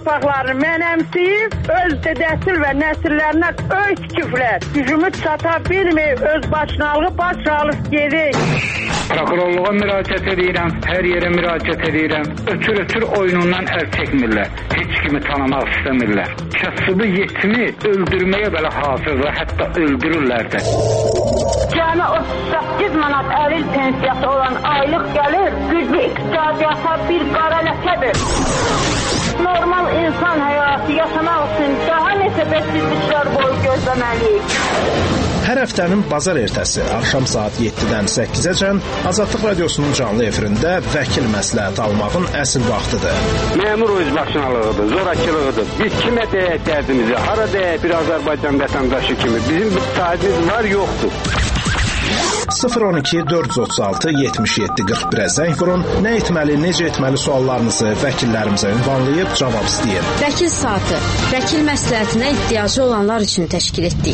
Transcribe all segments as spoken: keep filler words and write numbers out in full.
torpaqlarını mənəmsiyib, öz dədəsil və nəsillərinə öy tikiblər. Gücümü çata bilməyib, öz başınalığı baş alıb gedik. Prokurorluğa müraciət edirəm, hər yerə müraciət edirəm. Ötür-ötür oyunundan əl çəkmirlər. Heç kimi tanımaq istəmirlər. Kasıbı yetimi öldürməyə belə hazırlar, hətta öldürürlər də. Cəmi otuz səkkiz manat əlil pensiyası olan aylıq gəlir, güclü iqtisadiyyata bir qara ləkədir. Normal insan həyatı yaşamaq üçün daha neçə bəsizliklər boyu gözləməliyik. Hər həftənin bazar ertəsi axşam saat yeddidən səkkizəcən Azadlıq Radiosunun canlı efirində vəkil məsləhət almağın əsl vaxtıdır. Məmur özbaşınalığıdır, zorakılığıdır. Biz kimə deyək dərdimizi, hara deyək bir Azərbaycan vətəndaşı kimi. Bizim bir sahibimiz var, yoxdur. sıfır on iki dörd yüz otuz altı yetmiş yeddi qırx birə zəng vurun. Nə etməli, necə etməli suallarınızı vəkillərimizə ünvanlayıb cavab istəyin. Vəkil saatı, vəkil məsləhətinə ehtiyacı olanlar üçün təşkil etdik.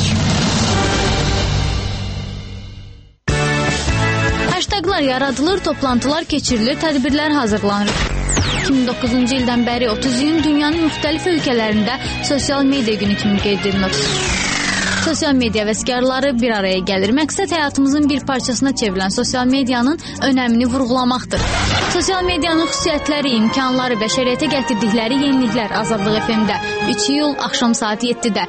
Hashtaglar yaradılır, toplantılar keçirilir, tədbirlər hazırlanır. iki min doqquzuncu ildən bəri otuz iyun dünyanın müxtəlif ölkələrində sosial media günü kimi qeyd edilir. Sosial media vəsgərləri bir araya gəlir. Məqsəd həyatımızın bir parçasına çevrilən sosial medianın önəmini vurğulamaqdır. Sosial medianın xüsusiyyətləri, imkanları, bəşəriyyətə gətirdikləri yeniliklər Azadlıq F M-də üç iyul axşam saat yeddidə.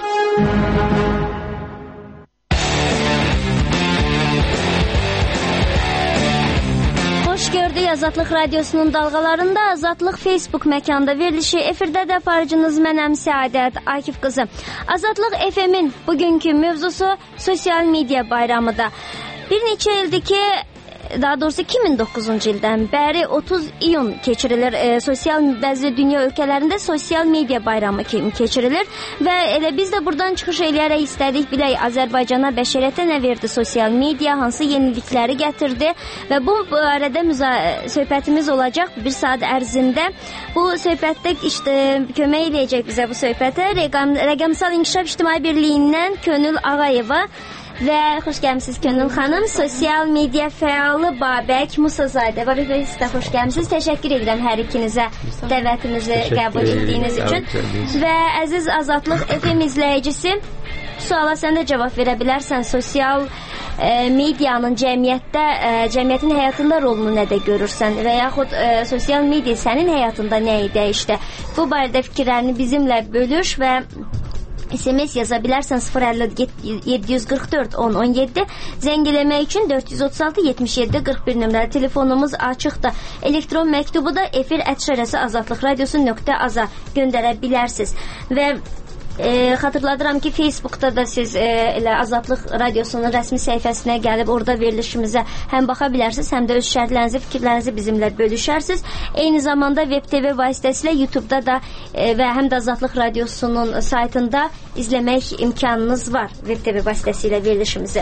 Azadlıq Radiosunun dalğalarında Azadlıq Facebook məkanda verilişi, efirdə də aparıcınız mənəm Səadət Akif qızı. Azadlıq F M-in bugünkü mövzusu sosial media bayramıdır. Bir neçə ildir ki, daha doğrusu iki min doqquzuncu ildən bəri otuz iyun keçirilir. E, sosial bəzi dünya ölkələrində sosial media bayramı kimi keçirilir və elə biz də buradan çıxış eləyərək istədik bilək Azərbaycana, bəşəriyyətə nə verdi sosial media, hansı yenilikləri gətirdi və bu barədə söhbətimiz olacaq bir saat ərzində. Bu söhbətdə işte kömək eləyəcək bizə bu söhbətə Rəqam, Rəqəmsal İnkişaf İctimai Birliyindən Könül Ağayeva və xoş gəlmisiniz Könül xanım. Sosial media fəalı Babək Musazadə. Babək bəy, sizə xoş gəlmisiniz. Təşəkkür edirəm hər ikinizə dəvətimizi qəbul etdiyiniz üçün. Və əziz Azadlıq F M izləyicisi, suala sən də cavab verə bilərsən. Sosial e, medianın cəmiyyətdə, e, cəmiyyətin həyatında rolunu nədə görürsən və yaxud e, sosial media sənin həyatında nəyi dəyişdi? Bu barədə fikirlərini bizimlə bölüş və S M S yaza bilərsən sıfır əlli yeddi yüz qırx dörd on on yeddi. Zəng eləmək üçün dörd yüz otuz altı yetmiş yeddi qırx bir nömrəli telefonumuz açıqdır. Elektron məktubu da efir ət şərəsi azadlıq radiosu nöqtə aza göndərə bilərsiniz. Və E, xatırladıram ki, Facebookda da siz e, elə Azadlıq Radiosunun rəsmi səhifəsinə gəlib orada verilişimizə həm baxa bilərsiniz, həm də öz şərhlərinizi, fikirlərinizi bizimlə bölüşərsiniz. Eyni zamanda Web T V vasitəsilə YouTube'da da e, və həm də Azadlıq Radiosunun saytında izləmək imkanınız var Web T V vasitəsilə verilişimizi.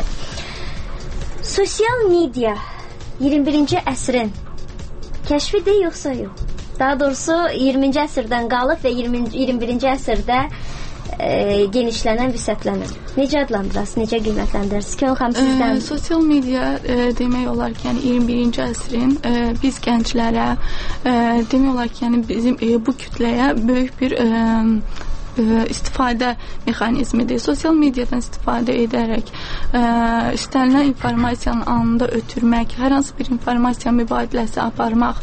Sosial media iyirmi birinci əsrin kəşfidir yoxsa yox? Daha doğrusu iyirminci əsrdən qalıb və iyirmi birinci əsrdə E, genişlənən, vüsətlənən. Necə adlandırasınız, necə qiymətləndirirsiniz? Könül xanım sizdən. E, sosial media e, demək olar ki, yəni iyirmi birinci əsrin e, biz gənclərə e, demək olar ki, yəni bizim e, bu kütləyə böyük bir e, e, istifadə mexanizmidir. Sosial mediadan istifadə edərək e, istənilən informasiyanın anında ötürmək, hər hansı bir informasiya mübadiləsi aparmaq,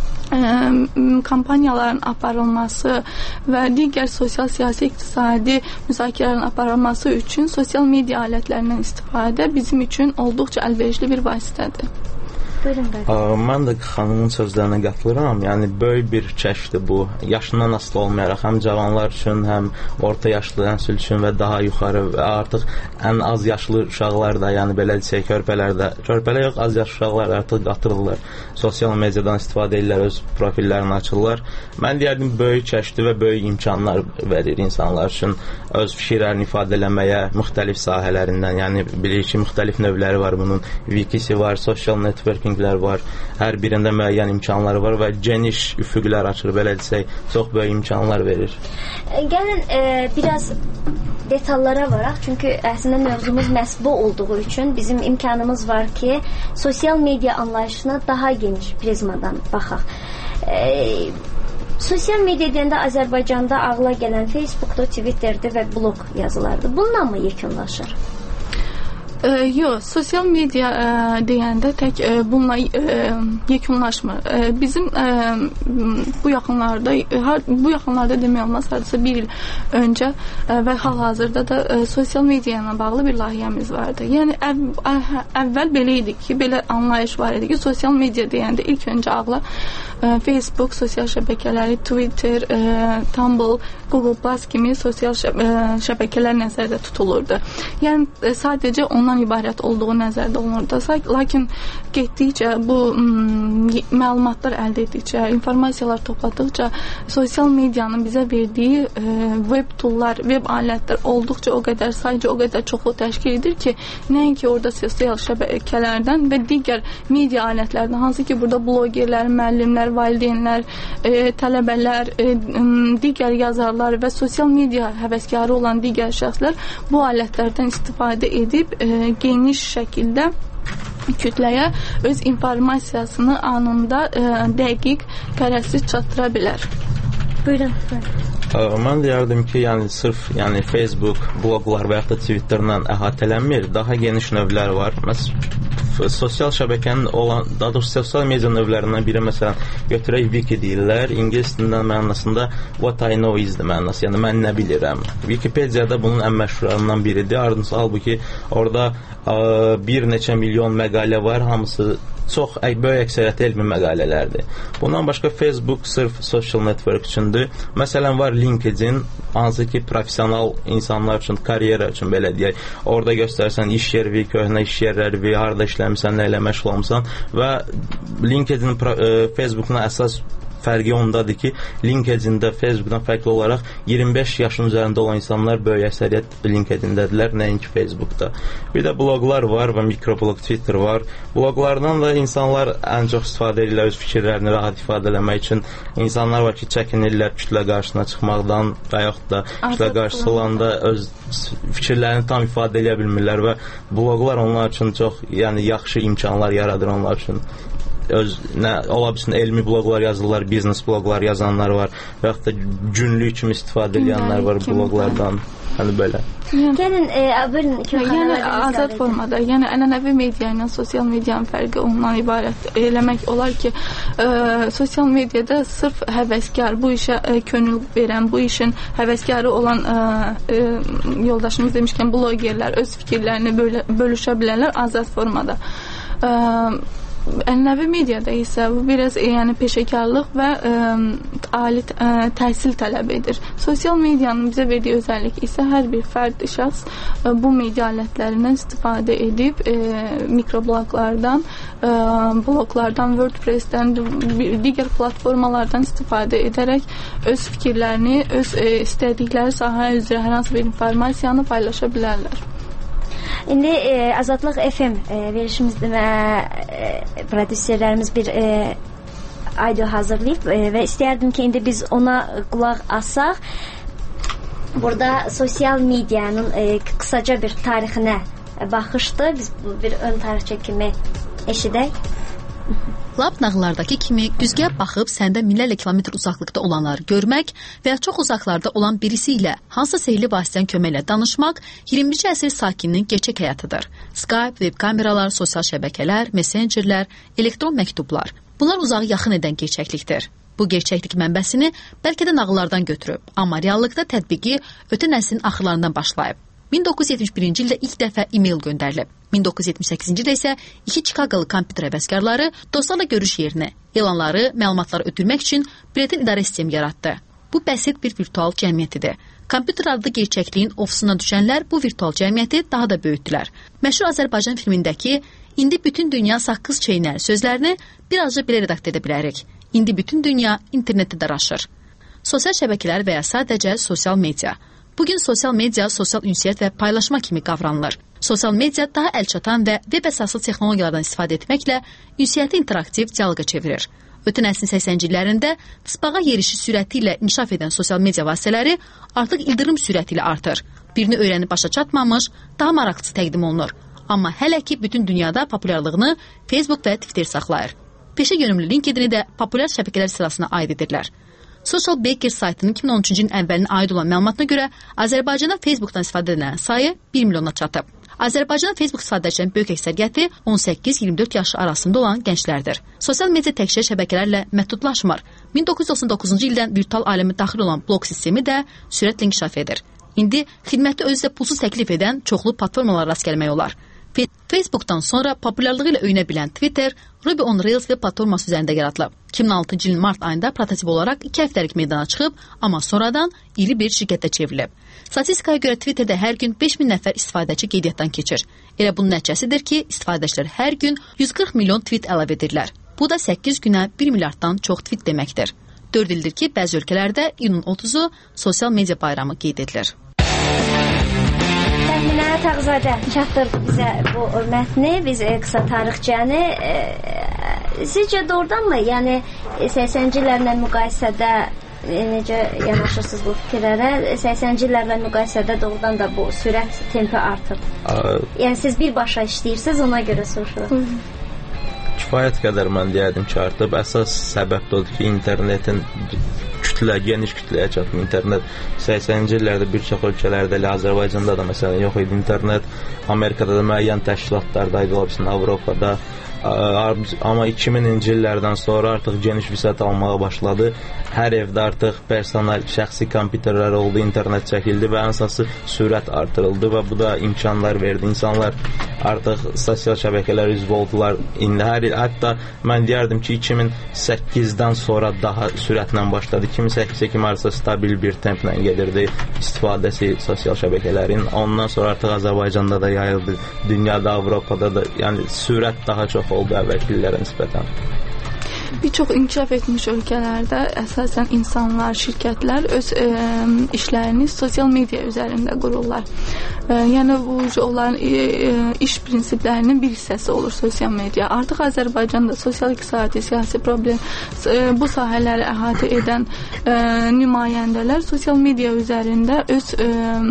kampaniyaların aparılması və digər sosial, siyasi, iqtisadi müzakirələrin aparılması üçün sosial media alətlərindən istifadə bizim üçün olduqca əlverişli bir vasitədir. Buyurun, mən də xanımın sözlərinə qatılıram. Yəni böyük bir kəşfdir bu. Yaşından asılı olmayaraq həm cavanlar üçün, həm orta yaşlı nəsil üçün və daha yuxarı və artıq ən az yaşlı uşaqlar da, yəni belə desək, körpələr də, körpələr yox, az yaşlı uşaqlar artıq qatırırlar. Sosial mediadan istifadə edirlər, öz profillərini açırlar. Mən deyərdim, böyük kəşfdir və böyük imkanlar verir insanlar üçün öz fikirlərini ifadə eləməyə müxtəlif sahələrindən. Yəni bilirik ki, müxtəlif növləri var bunun. Wikisi var, social networking var. Hər birində müəyyən imkanları var və geniş üfüqlər açır, belə desək, çox böyük imkanlar verir. Gəlin e, biraz detallara varaq, çünki əslində mövzumuz məhz bu olduğu üçün bizim imkanımız var ki, sosial media anlayışına daha geniş prizmadan baxaq. E, Sosial media deyəndə Azərbaycanda ağla gələn Facebookdur, Twitterdir və blog yazılardır. Bununla mı yekunlaşır? E, yox, sosial media e, deyəndə tək e, bununla e, yekunlaşmır. E, bizim e, bu yaxınlarda e, bu yaxınlarda demək olmaz, hardasa bir il öncə e, və hal-hazırda da e, sosial media ilə bağlı bir layihəmiz vardı. Yəni əv, əv, əvvəl belə idi ki, belə anlayış var idi ki, sosial media deyəndə ilk öncə ağla e, Facebook, sosial şəbəkələri, Twitter, e, Tumblr, Google Plus kimi sosial şəb e, şəbəkələr nəzərdə tutulurdu. Yəni e, sadəcə onun ondan ibarət olduğu nəzərdə olunurdu. Lakin getdikcə bu məlumatlar əldə etdikcə, informasiyalar topladıqca sosial medianın bizə verdiyi e, web toollar, web alətlər olduqca o qədər sayıca, o qədər çoxlu təşkil edir ki, nəinki orada sosial şəbəkələrdən və digər media alətlərdən, hansı ki, burada blogerlər, müəllimlər, valideynlər, e, tələbələr, e, digər yazarlar və sosial media həvəskarı olan digər şəxslər bu alətlərdən istifadə edib e, geniş şəkildə kütləyə öz informasiyasını anında e, dəqiq, qərəzsiz çatdıra bilər. Buyurun. Mən deyərdim ki, yəni sırf yəni Facebook, bloqlar və yaxud da Twitterlə əhatələnmir, daha geniş növlər var. Məsələn, sosial şəbəkənin olan, daha doğrusu sosial media növlərindən biri, məsələn, götürək Wiki deyirlər, ingilis dilindən mənasında what I know is the mənası, yəni mən nə bilirəm. Wikipediyada bunun ən məşhurlarından biridir. Ardınca halbuki orada ə, bir neçə milyon məqalə var, hamısı çox böyük əksəriyyəti elmi məqalələrdir. Bundan başqa Facebook sırf social network üçündür. Məsələn, var LinkedIn, hansı ki, professional insanlar üçün, karyera üçün belə deyək. Orada göstərsən iş yeri, köhnə iş yerləri, harada işləmirsən, nə ilə məşğul olmuşsan və LinkedIn Facebook'un əsas fərqi ondadır ki, LinkedIn-də Facebook'dan fərqli olaraq iyirmi beş yaşın üzərində olan insanlar böyük əksəriyyət LinkedIn-dədilər, nəinki Facebook'da. Bir də bloqlar var və mikroblog, Twitter var. Bloqlardan da insanlar ən çox istifadə edirlər öz fikirlərini rahat ifadə eləmək üçün. İnsanlar var ki, çəkinirlər kütlə qarşısına çıxmaqdan və yaxud da kütlə qarşısı olanda öz fikirlərini tam ifadə edə bilmirlər və bloqlar onlar üçün çox yəni yaxşı imkanlar yaradır onlar üçün. Öz nə ola bilsin elmi bloqlar yazırlar, biznes bloqlar yazanlar var və yaxud da günlük kimi istifadə edənlər var bloqlardan. Hani belə. Gəlin, e, buyurun. Yəni azad formada, yəni ənənəvi media ilə sosial medianın fərqi ondan ibarət eləmək olar ki, e, sosial mediada sırf həvəskar, bu işə e, könül verən, bu işin həvəskarı olan e, e, yoldaşımız demişkən blogerlər öz fikirlərini böyle, bölüşə bilərlər azad formada. E, Ənənəvi mediada isə bu biraz yəni peşəkarlıq və ə, ali ə, təhsil tələb edir. Sosial medianın bizə verdiyi özəllik isə hər bir fərd şəxs ə, bu media alətlərindən istifadə edib ə, mikrobloglardan, ə, bloglardan, WordPress-dən, digər platformalardan istifadə edərək öz fikirlərini, öz ə, istədikləri sahə üzrə hər hansı bir informasiyanı paylaşa bilərlər. İndi e, Azadlıq F M e, verilişimizdə və e, prodüserlərimiz bir e, audio hazırlayıb e, və istəyərdim ki, indi biz ona qulaq asaq. Burada sosial medianın e, qısaca bir tarixinə baxışdı. Biz bir ön tarixçə kimi eşidək. Lap nağıllardakı kimi güzgəyə baxıb səndə minlərlə kilometr uzaqlıqda olanları görmək və ya çox uzaqlarda olan birisi ilə hansı sehirli vasitənin köməyi ilə danışmaq iyirminci əsr sakininin gerçək həyatıdır. Skype, web kameralar, sosial şəbəkələr, messengerlər, elektron məktublar. Bunlar uzağı yaxın edən gerçəklikdir. Bu gerçəklik mənbəsini bəlkə də nağıllardan götürüb, amma reallıqda tətbiqi ötən nəslin axırlarından başlayıb. min doqquz yüz yetmiş birinci ildə ilk dəfə e-mail göndərilib. min doqquz yüz yetmiş səkkizinci ildə isə iki Çikaqalı kompüter həvəskarları dostlarla görüş yerinə elanları, məlumatları ötürmək üçün biletin idarə sistemi yaratdı. Bu bəsit bir virtual cəmiyyətidir. Kompüter adlı gerçəkliyin ofisuna düşənlər bu virtual cəmiyyəti daha da böyütdülər. Məşhur Azərbaycan filmindəki "İndi bütün dünya saqqız çeynər" sözlərini birazca belə redakt edə bilərik. İndi bütün dünya internetdə daraşır. Sosial şəbəkələr və ya sadəcə sosial media. Bugün sosial media sosial ünsiyyət və paylaşma kimi qavranılır. Sosial media daha əlçatan və web əsaslı texnologiyalardan istifadə etməklə ünsiyyəti interaktiv dialoqa çevirir. Ötən əsrin səksəninci illərində tısbağa yerişi sürəti ilə inkişaf edən sosial media vasitələri artıq ildırım sürəti ilə artır. Birini öyrənib başa çatmamış, daha maraqlısı təqdim olunur. Amma hələ ki bütün dünyada populyarlığını Facebook və Twitter saxlayır. Peşə yönümlü LinkedIn-i də populyar şəbəkələr sırasına aid edirlər. Social Baker saytının iki min on üçüncü ilin əvvəlinə aid olan məlumatına görə Azərbaycanda Facebookdan istifadə edilən sayı bir milyona çatıb. Azərbaycanda Facebook istifadəçilərin böyük əksəriyyəti on səkkiz iyirmi dörd yaş arasında olan gənclərdir. Sosial media təkcə şəbəkələrlə məhdudlaşmır. min doqquz yüz doxsan doqquzuncu ildən virtual aləmə daxil olan blog sistemi də sürətlə inkişaf edir. İndi xidməti özü də pulsuz təklif edən çoxlu platformalara rast gəlmək olar. Facebookdan sonra populyarlığı ilə öyünə bilən Twitter, Ruby on Rails və platforması üzərində yaradılıb. iki min altıncı ilin mart ayında prototip olaraq iki həftəlik meydana çıxıb, amma sonradan iri bir şirkətə çevrilib. Statistikaya görə Twitterdə hər gün beş min nəfər istifadəçi qeydiyyatdan keçir. Elə bunun nəticəsidir ki, istifadəçilər hər gün yüz qırx milyon tweet əlavə edirlər. Bu da səkkiz günə bir milyarddan çox tweet deməkdir. dörd ildir ki, bəzi ölkələrdə iyunun otuzu sosial media bayramı qeyd edilir. Təminə Tağzadə çatdırdı bizə bu mətni, biz e, qısa tarixçəni. E, sizcə doğrudanmı? Yəni səksənci illərlə müqayisədə e, necə yanaşırsınız bu fikirlərə? səksənci illərlə müqayisədə doğrudan da bu sürət tempi artır. Yəni siz birbaşa işləyirsiniz, ona görə soruşuram. Kifayət qədər mən deyərdim ki, artıb. Əsas səbəb də odur ki, internetin kütlə, geniş kütləyə çatmır. İnternet səksənci illərdə bir çox ölkələrdə, elə Azərbaycanda da məsələn yox idi internet. Amerikada da müəyyən təşkilatlardaydı, olsun Avropada. Amma iki mininci illərdən sonra artıq geniş vüsət almağa başladı. Hər evdə artıq personal şəxsi kompüterlər oldu, internet çəkildi və ən əsası sürət artırıldı və bu da imkanlar verdi. İnsanlar artıq sosial şəbəkələr üzv oldular. İndi hər il, hətta mən deyərdim ki, iki min səkkizdən sonra daha sürətlə başladı. iki min səkkizə kimi arası stabil bir templə gedirdi istifadəsi sosial şəbəkələrin. Ondan sonra artıq Azərbaycanda da yayıldı, dünyada, Avropada da, yəni sürət daha çox oldu əvvəlki illərə nisbətən. Bir çox inkişaf etmiş ölkələrdə əsasən insanlar, şirkətlər öz e, işlərini sosial media üzərində qururlar. E, yəni bu onların e, e, iş prinsiplərinin bir hissəsi olur sosial media. Artıq Azərbaycanda sosial iqtisadi, siyasi problem e, bu sahələri əhatə edən e, nümayəndələr sosial media üzərində öz e,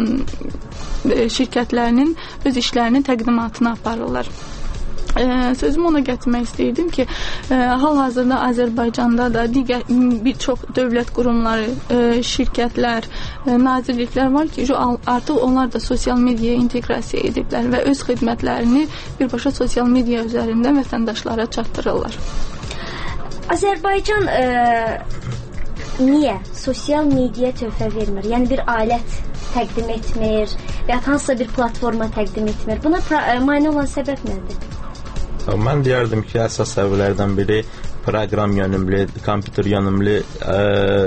şirkətlərinin öz işlərinin təqdimatını aparırlar. Ee, sözümü ona gətirmək istəyirdim ki, e, hal-hazırda Azərbaycanda da digər bir çox dövlət qurumları, e, şirkətlər, e, nazirliklər var ki, artıq onlar da sosial mediaya inteqrasiya ediblər və öz xidmətlərini birbaşa sosial media üzərində vətəndaşlara çatdırırlar. Azərbaycan e, niyə sosial mediaya töhfə vermir? Yəni bir alət təqdim etmir və ya hansısa bir platforma təqdim etmir. Buna mane olan səbəb nədir? Mən deyərdim ki, əsas səbəblərdən biri proqram yönümlü, kompüter yönümlü ə,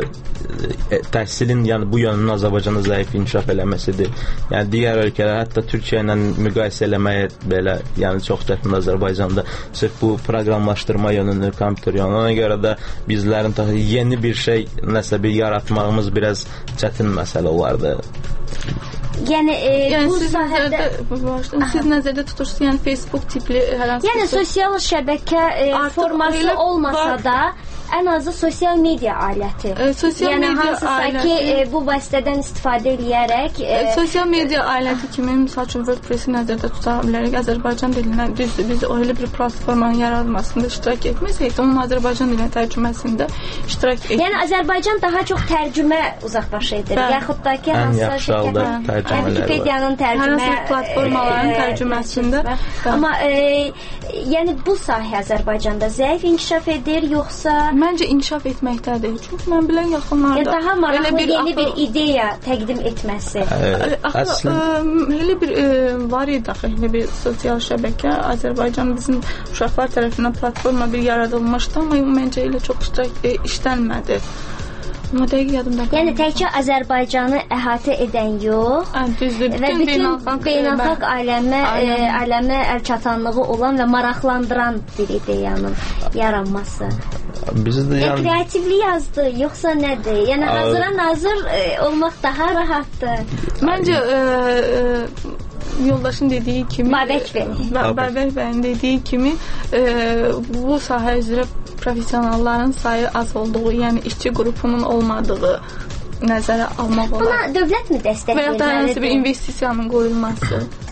təhsilin, yəni bu yönünün Azərbaycanda zəif inkişaf eləməsidir. Yəni digər ölkələr, hətta Türkiyə ilə müqayisə eləməyə belə, yəni çox çətin Azərbaycanda sırf bu proqramlaşdırma yönünü, kompüter yönünü. Ona görə də bizlərin yeni bir şey, nəsə bir yaratmağımız biraz çətin məsələ olardı. Yəni, e, yəni bu siz sahədə nəzərdə, siz nəzərdə tutursunuz, yəni Facebook tipli hər hansı yəni sosial şəbəkə e, forması olmasa var da ən azı sosial media aləti. E, sosial yəni media hansısa aləti, ki, e, bu vasitədən istifadə edərək e, e, sosial media aləti kimi, misal üçün WordPress-i nəzərdə tuta bilərək Azərbaycan dilinə düzdür, biz öyle bir platformanın yaradılmasında iştirak etməsək, onun Azərbaycan dilinə tərcüməsində iştirak etmək. Yəni Azərbaycan daha çox tərcümə uzaqbaş edir. Yaxud da ki, hansısa şirkətlərin, Wikipediyanın tərcümə platformaların tərcüməsində. Amma e, yəni bu sahə Azərbaycanda zəif inkişaf edir, yoxsa məncə inkişaf etməkdədir. Çünki mən bilən yaxınlarda ya daha maraqlı bir yeni axı, bir ideya təqdim etməsi. Əslində elə bir e, var idi axı, elə bir sosial şəbəkə Azərbaycan bizim uşaqlar tərəfindən platforma bir yaradılmışdı, amma məncə elə çox iştirak e, işlənmədi. Amma dəqiq yadımda qaldı. Yəni təkcə Azərbaycanı əhatə edən yox, hə, düzdür, və bütün beynəlxalq aləmə e, aləmə əlçatanlığı olan və maraqlandıran bir ideyanın yaranması. Bizdə yəni kreativlik yazdı, yoxsa nədir? Yəni hazıra nazır e, olmaq daha rahatdır. Məncə e, e, yoldaşın dediyi kimi Babək bəy. Babək bəyin dediyi kimi e, bu sahə üzrə professionalların sayı az olduğu, yəni işçi qrupunun olmadığı nəzərə almaq olar. Buna dövlət mi dəstək verir? Və ya da hansı bir investisiyanın qoyulması.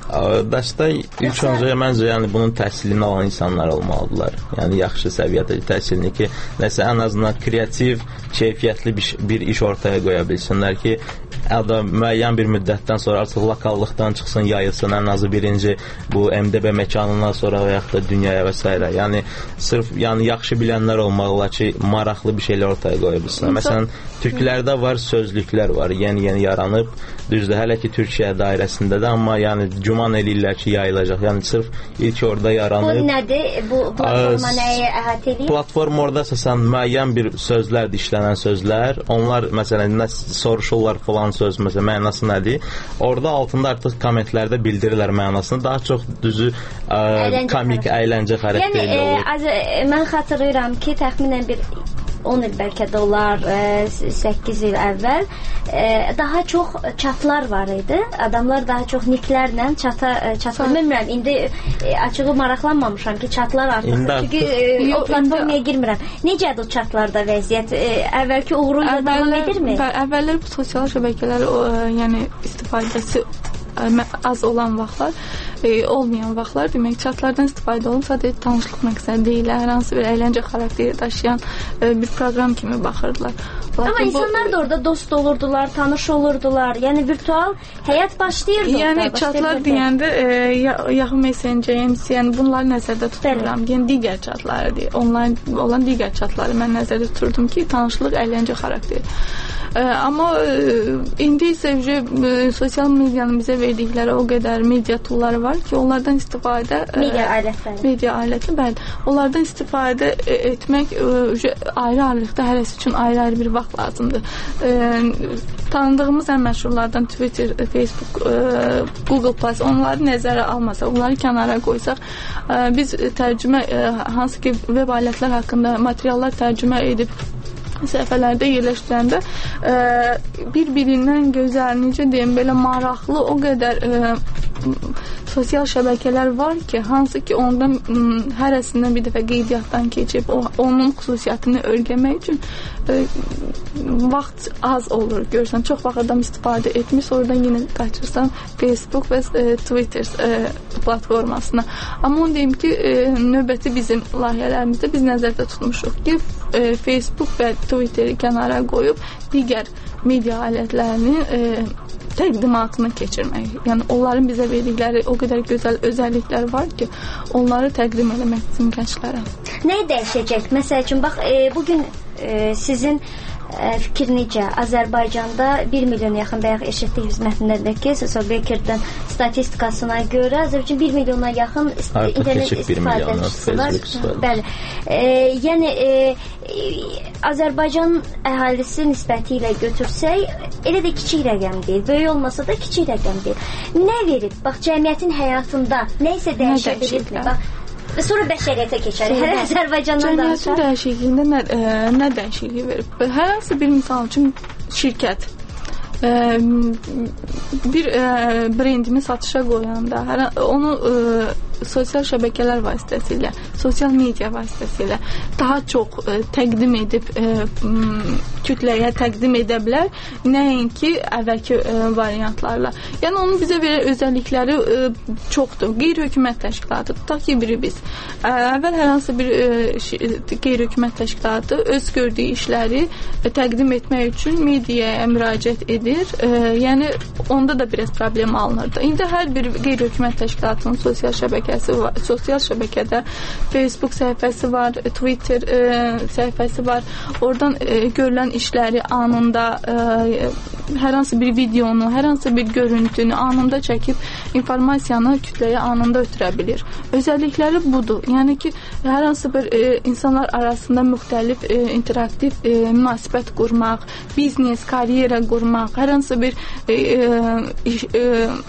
Dəstək ilk öncə məncə yəni bunun təhsilini alan insanlar olmalıdırlar. Yəni yaxşı səviyyədə təhsilini ki, nəsə ən azından kreativ, keyfiyyətli bir, bir iş ortaya qoya bilsinlər ki, adam müəyyən bir müddətdən sonra artıq lokallıqdan çıxsın, yayılsın, ən azı birinci bu M D B məkanından sonra və yaxud da dünyaya və s. Yəni sırf yəni yaxşı bilənlər olmalılar ki, maraqlı bir şeylər ortaya qoya bilsinlər. Məsələn, türklərdə var, sözlüklər var, yeni-yeni yaranıb. Düzdür, hələ ki Türkiyə dairəsində də, amma yəni güman eləyirlər ki, yayılacaq. Yəni sırf ilk orada yaranıb. Bu nədir? Bu platforma nəyə əhatə edir? Platforma orada əsasən müəyyən bir sözlərdir, işlənən sözlər. Onlar məsələn nə soruşurlar falan söz, məsələn, mənası nədir? Orada altında artıq kommentlərdə bildirirlər mənasını. Daha çox düzü ə, komik, əyləncə xarakterli olur. Yəni, mən xatırlayıram ki, təxminən bir on il bəlkə də olar, səkkiz il əvvəl daha çox çatlar var idi. Adamlar daha çox niklərlə çata çata bilmirəm. İndi açığı maraqlanmamışam ki, çatlar artıq. Çünki o platformaya girmirəm. Necədir o çatlarda vəziyyət? Əvvəlki uğuru ilə davam edirmi? Əvvəllər bu sosial şəbəkələr yəni istifadəsi az olan vaxtlar, e, olmayan vaxtlar demək çatlardan istifadə olunub sadəcə tanışlıq məqsədi ilə hər hansı bir əyləncə xarakteri daşıyan e, bir proqram kimi baxırdılar. Lakin amma insanlar bu, da orada dost olurdular, tanış olurdular. Yəni virtual həyat başlayırdı. Yəni orada, çatlar deyəndə e, Yahoo Messenger, M C, yəni bunları nəzərdə tuturam. Yəni digər çatları deyil. Onlayn olan digər çatları mən nəzərdə tuturdum ki, tanışlıq, əyləncə xarakteri. E, amma e, indi isə e, sosial medianın bizə verdikləri o qədər media toolları var ki, onlardan istifadə media alətləri. Media aləti, bəli. Onlardan istifadə etmək ayrı-ayrılıqda hərəsi üçün ayrı-ayrı bir vaxt lazımdır. E, tanıdığımız ən məşhurlardan Twitter, Facebook, e, Google Plus, onları nəzərə almasaq, onları kənara qoysaq, e, biz tərcümə e, hansı ki web alətlər haqqında materiallar tərcümə edib səhifələrdə yerləşdirəndə e, bir-birindən gözəl, necə deyim, belə maraqlı o qədər e, sosial şəbəkələr var ki, hansı ki ondan hərəsindən bir dəfə qeydiyyatdan keçib o, onun xüsusiyyətini öyrənmək üçün e, vaxt az olur. Görürsən, çox vaxt adam istifadə etmiş, oradan yenə qaçırsan Facebook və e, Twitter e, platformasına. Amma onu deyim ki, e, növbəti bizim layihələrimizdə biz nəzərdə tutmuşuq ki, e, Facebook və Twitteri kənara qoyub digər media alətlərini e, təqdimatını keçirmək. Yəni onların bizə verdikləri o qədər gözəl özəlliklər var ki, onları təqdim etmək bizim gənclərə. Nə dəyişəcək? Məsəl üçün bax, e, bugün e, sizin e, fikir necə? Azərbaycanda bir milyon yaxın bayaq eşitdik biz mətnlərdəki Sobekerdən statistikasına görə Azərbaycan bir milyona yaxın internet istifadəçisi var. Bəli. E, yəni e, Azərbaycan əhalisi nisbəti ilə götürsək, elə də kiçik rəqəm deyil. Böyük olmasa da kiçik rəqəm deyil. Nə verib? Bax, cəmiyyətin həyatında nə isə dəyişə bilirmi? Bax, və sonra bəşəriyyətə keçərik. Hər Azərbaycandan danışaq. Cəmiyyətin dəyişikliyində nə, e, nə dəyişikliyi verib? Hər hansı bir misal üçün şirkət e, bir e, brendini satışa qoyanda, hər, onu e, sosial şəbəkələr vasitəsilə, sosial media vasitəsilə daha çox e, təqdim edib e, kütləyə təqdim edə bilər, nəinki əvvəlki e, variantlarla. Yəni onun bizə verən özəllikləri e, çoxdur. Qeyri-hökumət təşkilatı, tutaq ki, biri biz. E, əvvəl hər hansı bir e, qeyri-hökumət təşkilatı öz gördüyü işləri e, təqdim etmək üçün mediaya müraciət edir. E, yəni onda da biraz problem alınırdı. İndi hər bir qeyri-hökumət təşkilatının sosial şəbəkə Var, sosial şəbəkədə Facebook səhifəsi var, Twitter e, səhifəsi var. Oradan e, görülən işləri anında e, hər hansı bir videonu, hər hansı bir görüntünü anında çəkib informasiyanı kütləyə anında ötürə bilir. Özəllikləri budur. Yəni ki, hər hansı bir e, insanlar arasında müxtəlif e, interaktiv e, münasibət qurmaq, biznes, karyera qurmaq, hər hansı bir e, e, e,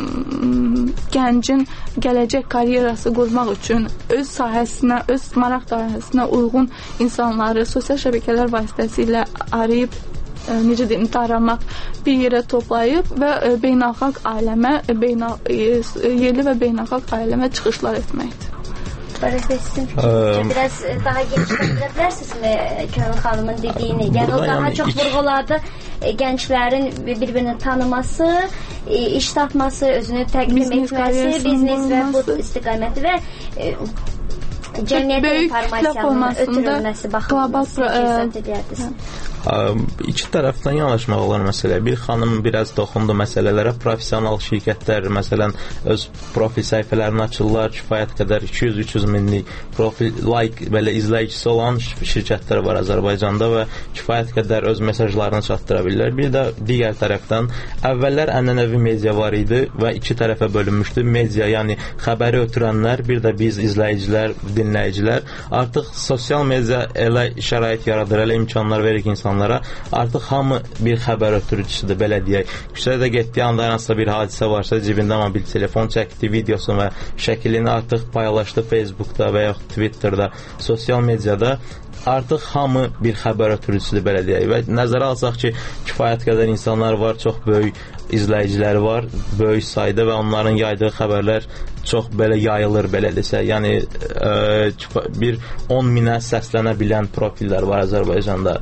gəncin gələcək karyerası qurmaq üçün öz sahəsinə, öz maraq dairəsinə uyğun insanları sosial şəbəkələr vasitəsilə arayıb, e, necə deyim, taramaq, bir yerə toplayıb və e, beynəlxalq aləmə, beynəl, e, yerli və beynəlxalq aləmə çıxışlar etməkdir. Barışdəsin. Biraz daha genişləndirə bilərsinizmi Könül xanımın dediyini? Yəni o daha çox vurğuladı gənclərin bir-birini tanıması, iş tapması, özünü təqdim etməsi, biznes və bu istiqaməti və cəmiyyət informasiyanın ötürülməsi baxımından hesab edərdiniz. İki tərəfdən yanaşmaq olar məsələ. Bir xanım biraz toxundu məsələlərə. Professional şirkətlər məsələn öz profil səhifələrini açırlar. Kifayət qədər iki yüz üç yüz minlik profil, like belə izləyicisi olan şirkətlər var Azərbaycanda və kifayət qədər öz mesajlarını çatdıra bilirlər. Bir də digər tərəfdən əvvəllər ənənəvi media var idi və iki tərəfə bölünmüşdü. Media, yəni xəbəri ötürənlər, bir də biz izləyicilər, dinləyicilər. Artıq sosial media elə şərait yaradır, elə imkanlar verir ki, insan artıq hamı bir xəbər ötürücüsüdür, belə deyək. Küçədə getdiyi anda hansısa bir hadisə varsa, cibində mobil telefon çəkdi, videosunu və şəklini artıq paylaşdı Facebookda və yaxud Twitterda, sosial mediada. Artıq hamı bir xəbər ötürücüsüdür, belə deyək. Və nəzərə alsaq ki, kifayət qədər insanlar var, çox böyük izləyiciləri var, böyük sayda və onların yaydığı xəbərlər çox belə yayılır, belə desə. Yəni e, bir on minə səslənə bilən profillər var Azərbaycanda.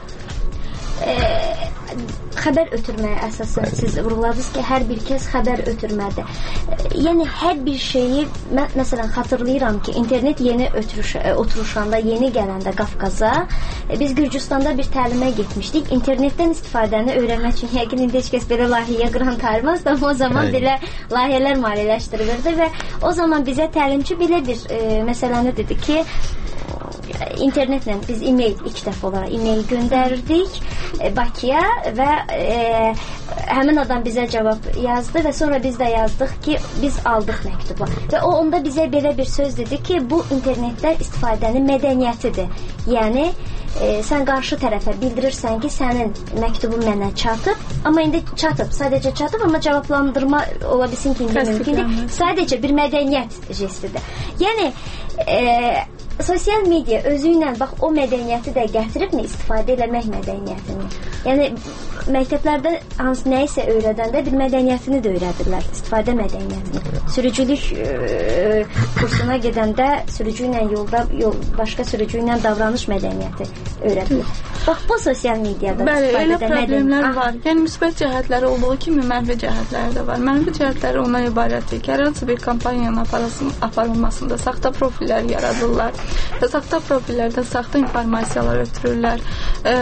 Xəbər ötürməyə əsasən siz vurğuladınız ki, hər bir kəs xəbər ötürmədir. Yəni hər bir şeyi, mən məsələn xatırlayıram ki, internet yeni ötürüş, oturuşanda, yeni gələndə Qafqaza, biz Gürcüstanda bir təlimə getmişdik. İnternetdən istifadəni öyrənmək üçün, yəqin indi heç kəs belə layihəyə qrant ayırmaz da, o zaman Aynen. belə layihələr maliyyələşdirilirdi və o zaman bizə təlimçi belə bir e, məsələni dedi ki, internetlə biz e-mail ilk dəfə olaraq e-mail göndərirdik e, Bakıya və e, həmin adam bizə cavab yazdı və sonra biz də yazdıq ki, biz aldıq məktubu. Və o onda bizə belə bir söz dedi ki, bu internetdə istifadənin mədəniyyətidir. Yəni e, sən qarşı tərəfə bildirirsən ki, sənin məktubun mənə çatıb, amma indi çatıb, sadəcə çatıb, amma cavablandırma ola bilsin ki, indi mümkündür. Sadəcə bir mədəniyyət jestidir. Yəni e, sosial media özü ilə bax o mədəniyyəti də gətiribmi, istifadə eləmək mədəniyyətini. Yəni məktəblərdə hansı nəyisə öyrədəndə bir mədəniyyətini də öyrədirlər, istifadə mədəniyyətini. Sürücülük e, kursuna gedəndə sürücü ilə yolda yol, başqa sürücü ilə davranış mədəniyyəti öyrədilir. Bax bu sosial mediada Bəli, elə problemlər mədəni... var. Yəni müsbət cəhətləri olduğu kimi mənfi cəhətləri də var. Mənfi cəhətləri ondan ibarətdir ki, hər hansı bir kampaniyanın aparılmasında saxta profillər yaradırlar. Və saxta profillərdən saxta informasiyalar ötürürlər. E,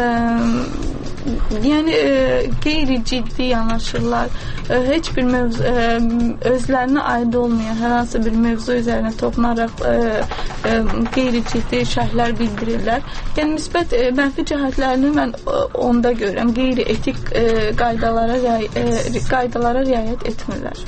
yəni e, qeyri-ciddi yanaşırlar. E, heç bir mövzu, e, özlərinə aid olmayan hər hansı bir mövzu üzərinə toxunaraq e, e, qeyri-ciddi şərhlər bildirirlər. Yəni müsbət e, mənfi cəhətlərini mən e, onda görürəm. Qeyri-etik e, qaydalara, e, qaydalara riayət etmirlər.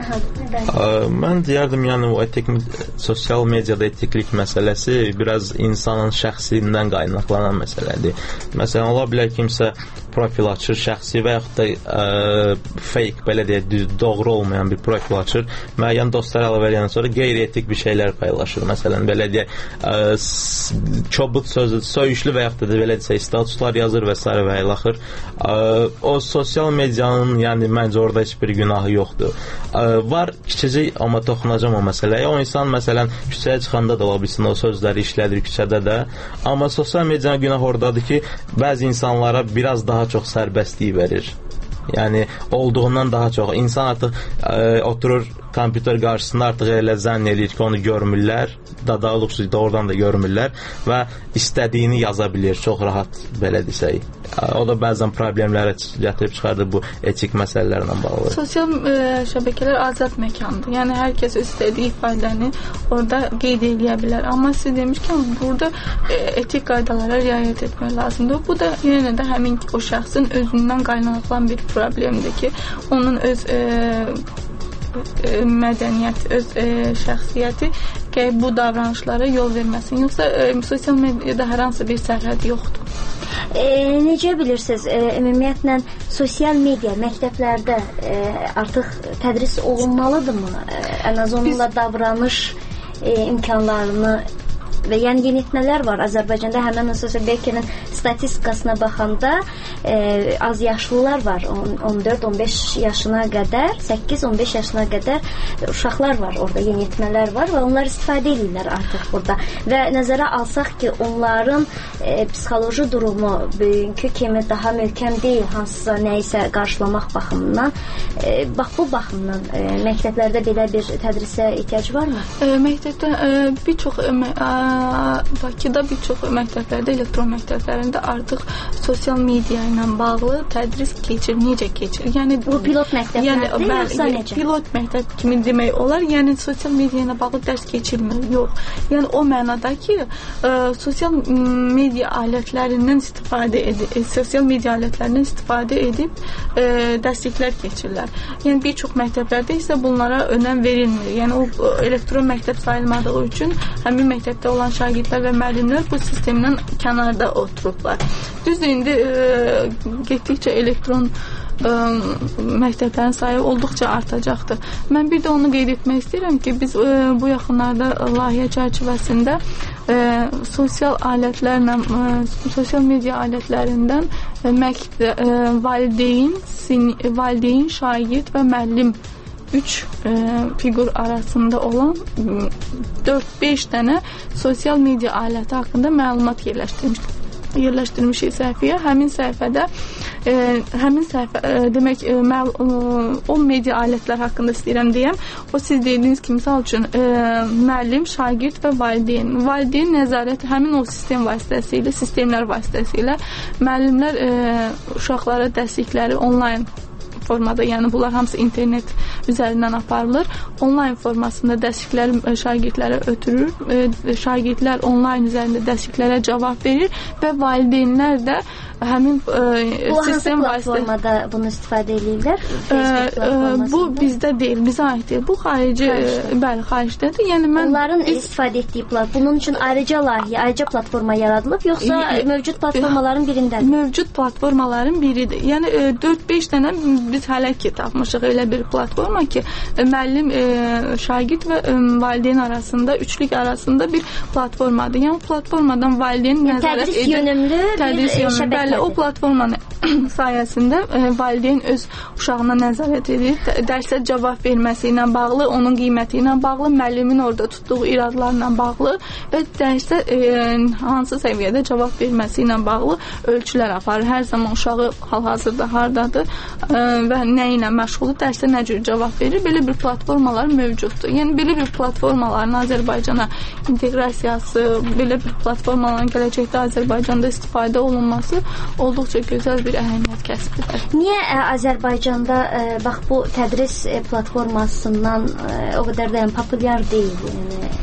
Mən deyərdim, yəni o etik, sosial mediada etiklik məsələsi biraz insanın şəxsiyyətindən qaynaqlanan məsələdir. Məsələn, ola bilər kimsə profil açır, şəxsi və yaxud da ə, fake, belə deyək, düz, doğru olmayan bir profil açır. Müəyyən dostlar əlavə edəndən sonra qeyri-etik bir şeylər paylaşır. Məsələn, belə deyək, ə, kobud sözü, söyüşlü və yaxud da belə desək, statuslar yazır və s. və ilaxır. O sosial medianın, yəni məncə orada heç bir günahı yoxdur. Ə, var kiçicik, amma toxunacam o məsələyə. O insan məsələn küçəyə çıxanda da ola bilsin, o sözləri işlədir küçədə də. Amma sosial medianın günah oradadır ki, bəzi insanlara biraz daha çox sərbəstlik verir. Yəni olduğundan daha çox insan artıq ə, oturur kompüter qarşısında, artıq elə zənn edir ki, onu görmürlər, dadalıqsız doğrudan da görmürlər və istədiyini yaza bilir, çox rahat, belə desək. O da bəzən problemlərə gətirib çıxardır bu etik məsələlərlə bağlı. Sosial e, şəbəkələr azad məkandır. Yəni hər kəs istədiyi ifadəni orada qeyd edə bilər. Amma siz demişkən burada e, etik qaydalara riayət etmək lazımdır. Bu da yenə də həmin o şəxsin özündən qaynaqlanan bir problemdir ki, onun öz e, mədəniyyət, öz e, şəxsiyyəti ki, bu davranışlara yol verməsin. Yoxsa e, sosial mediada hər hansı bir sərhəd yoxdur. E, necə bilirsiniz, e, ümumiyyətlə sosial media məktəblərdə e, artıq tədris olunmalıdırmı? E, ən az onunla Biz... davranış e, imkanlarını və yəni yeniyetmələr var Azərbaycanda. Həmin sosial Bekerin statistikasına baxanda e, az yaşlılar var. on dörd on beş yaşına qədər, səkkiz on beş yaşına qədər uşaqlar var orada, yeniyetmələr var və onlar istifadə edirlər artıq burada. Və nəzərə alsaq ki, onların e, psixoloji durumu bugünkü kimi daha möhkəm deyil, hansısa nəyisə qarşılamaq baxımından. E, bax bu baxımdan e, məktəblərdə belə bir tədrisə ehtiyac varmı? E, məktəbdə e, bir çox e, Bakıda bir çox məktəblərdə, elektron məktəblərində artıq sosial media ilə bağlı tədris keçir, necə keçir? Yəni bu pilot məktəblərdir, yəni, yoxsa necə? Pilot məktəb kimi demək olar. Yəni sosial media ilə bağlı dərs keçilmir. Yox. Yəni o mənada ki, ə, sosial media alətlərindən istifadə edib, sosial media alətlərindən istifadə edib ə, dərsliklər keçirlər. Yəni bir çox məktəblərdə isə bunlara önəm verilmir. Yəni o elektron məktəb sayılmadığı üçün həmin məktəbdə olan şagirdlər və müəllimlər bu sistemdən kənarda oturublar. Düzdür, indi ə, getdikcə elektron ə, məktəblərin sayı olduqca artacaqdır. Mən bir də onu qeyd etmək istəyirəm ki, biz ə, bu yaxınlarda layihə çərçivəsində ə, sosial alətlərlə, ə, sosial media alətlərindən ə, məktəb, ə, valideyn, sin, valideyn, şagird və müəllim üç e, figur arasında olan dörd beş dənə sosial media aləti haqqında məlumat yerləşdirmişdik. yerləşdirmişik səhifəyə. Həmin səhifədə e, həmin səhifə e, demək e, məl, e, o media alətlər haqqında istəyirəm deyəm. O siz dediyiniz kimi, misal üçün e, müəllim, şagird və valideyn. Valideyn nəzarət həmin o sistem vasitəsilə, sistemlər vasitəsilə müəllimlər e, uşaqlara dərslikləri onlayn formada, yəni bunlar hamısı internet üzərindən aparılır. Onlayn formasında dərslikləri şagirdlərə ötürür. E, şagirdlər onlayn üzərində dərsliklərə cavab verir və valideynlər də həmin e, sistem platformada bunu istifadə edirlər. E, bu bizdə deyil, bizə aid deyil. Bu xarici, e, bəli, xaricdədir. Yəni mən onların istifadə etdiyi platform, bunun üçün ayrıca layihə, ayrıca platforma yaradılıb, yoxsa e, mövcud platformaların birindədir? Mövcud platformaların biridir. Yəni e, dörd beş dənə biz hələ ki tapmışıq elə bir platforma ki, e, müəllim, e, şagird və e, valideyn arasında, üçlük arasında bir platformadır. Yəni platformadan valideyn nəzarət edir. Tədris yönümlü tədris bir yönümlü. Bəli, o platformanın sayəsində e, valideyn öz uşağına nəzarət edir. Dərsə cavab verməsi ilə bağlı, onun qiyməti ilə bağlı, müəllimin orada tutduğu iradlarla bağlı və dərsə e, hansı səviyyədə cavab verməsi ilə bağlı ölçülər aparır. Hər zaman uşağı hal-hazırda hardadır e, və nə ilə məşğuldur, dərsə nə cür cavab verir. Belə bir platformalar mövcuddur. Yəni belə bir platformaların Azərbaycana inteqrasiyası, belə bir platformaların gələcəkdə Azərbaycanda istifadə olunması olduqca gözəl bir əhəmiyyət kəsb edir. Niyə ə, Azərbaycanda ə, bax bu tədris ə, platformasından ə, o qədər də populyar deyil? Yəni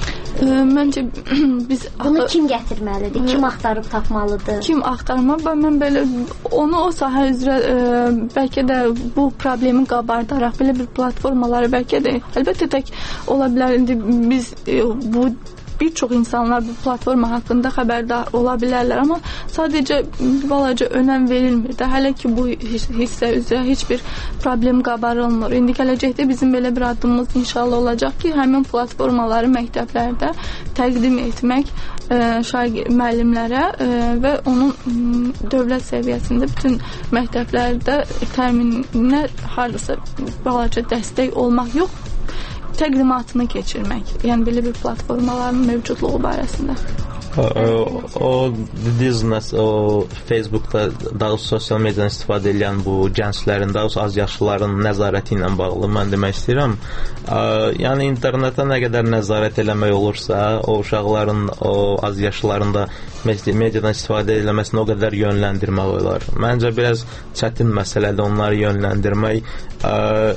Ə, məncə biz bunu kim gətirməlidir? Kim axtarıb tapmalıdır? Kim axtarma? Mən belə onu o sahə üzrə ə, bəlkə də bu problemi qabardaraq belə bir platformaları bəlkə də əlbəttə tək ola bilər. İndi biz ə, bu bir çox insanlar bu platforma haqqında xəbərdar ola bilərlər, amma sadəcə balaca önəm verilmir də. Hələ ki bu hissə üzrə heç bir problem qabarılmır. İndi gələcəkdə bizim belə bir addımımız inşallah olacaq ki, həmin platformaları məktəblərdə təqdim etmək ə, şagird müəllimlərə ə, və onun ə, dövlət səviyyəsində bütün məktəblərdə təmininə hardasa balaca dəstək olmaq yox, təqdimatını keçirmək. Yəni belə bir platformaların mövcudluğu barəsində. O, o dediniz, o Facebookda daha doğrusu sosial mediadan istifadə edən bu gənclərin, daha doğrusu az yaşlıların nəzarəti ilə bağlı mən demək istəyirəm. Ə, yəni internetə nə qədər nəzarət eləmək olursa, o uşaqların, o az yaşlıların da mediadan istifadə eləməsinə o qədər yönləndirmək olar. Məncə biraz çətin məsələdir onları yönləndirmək. Ə,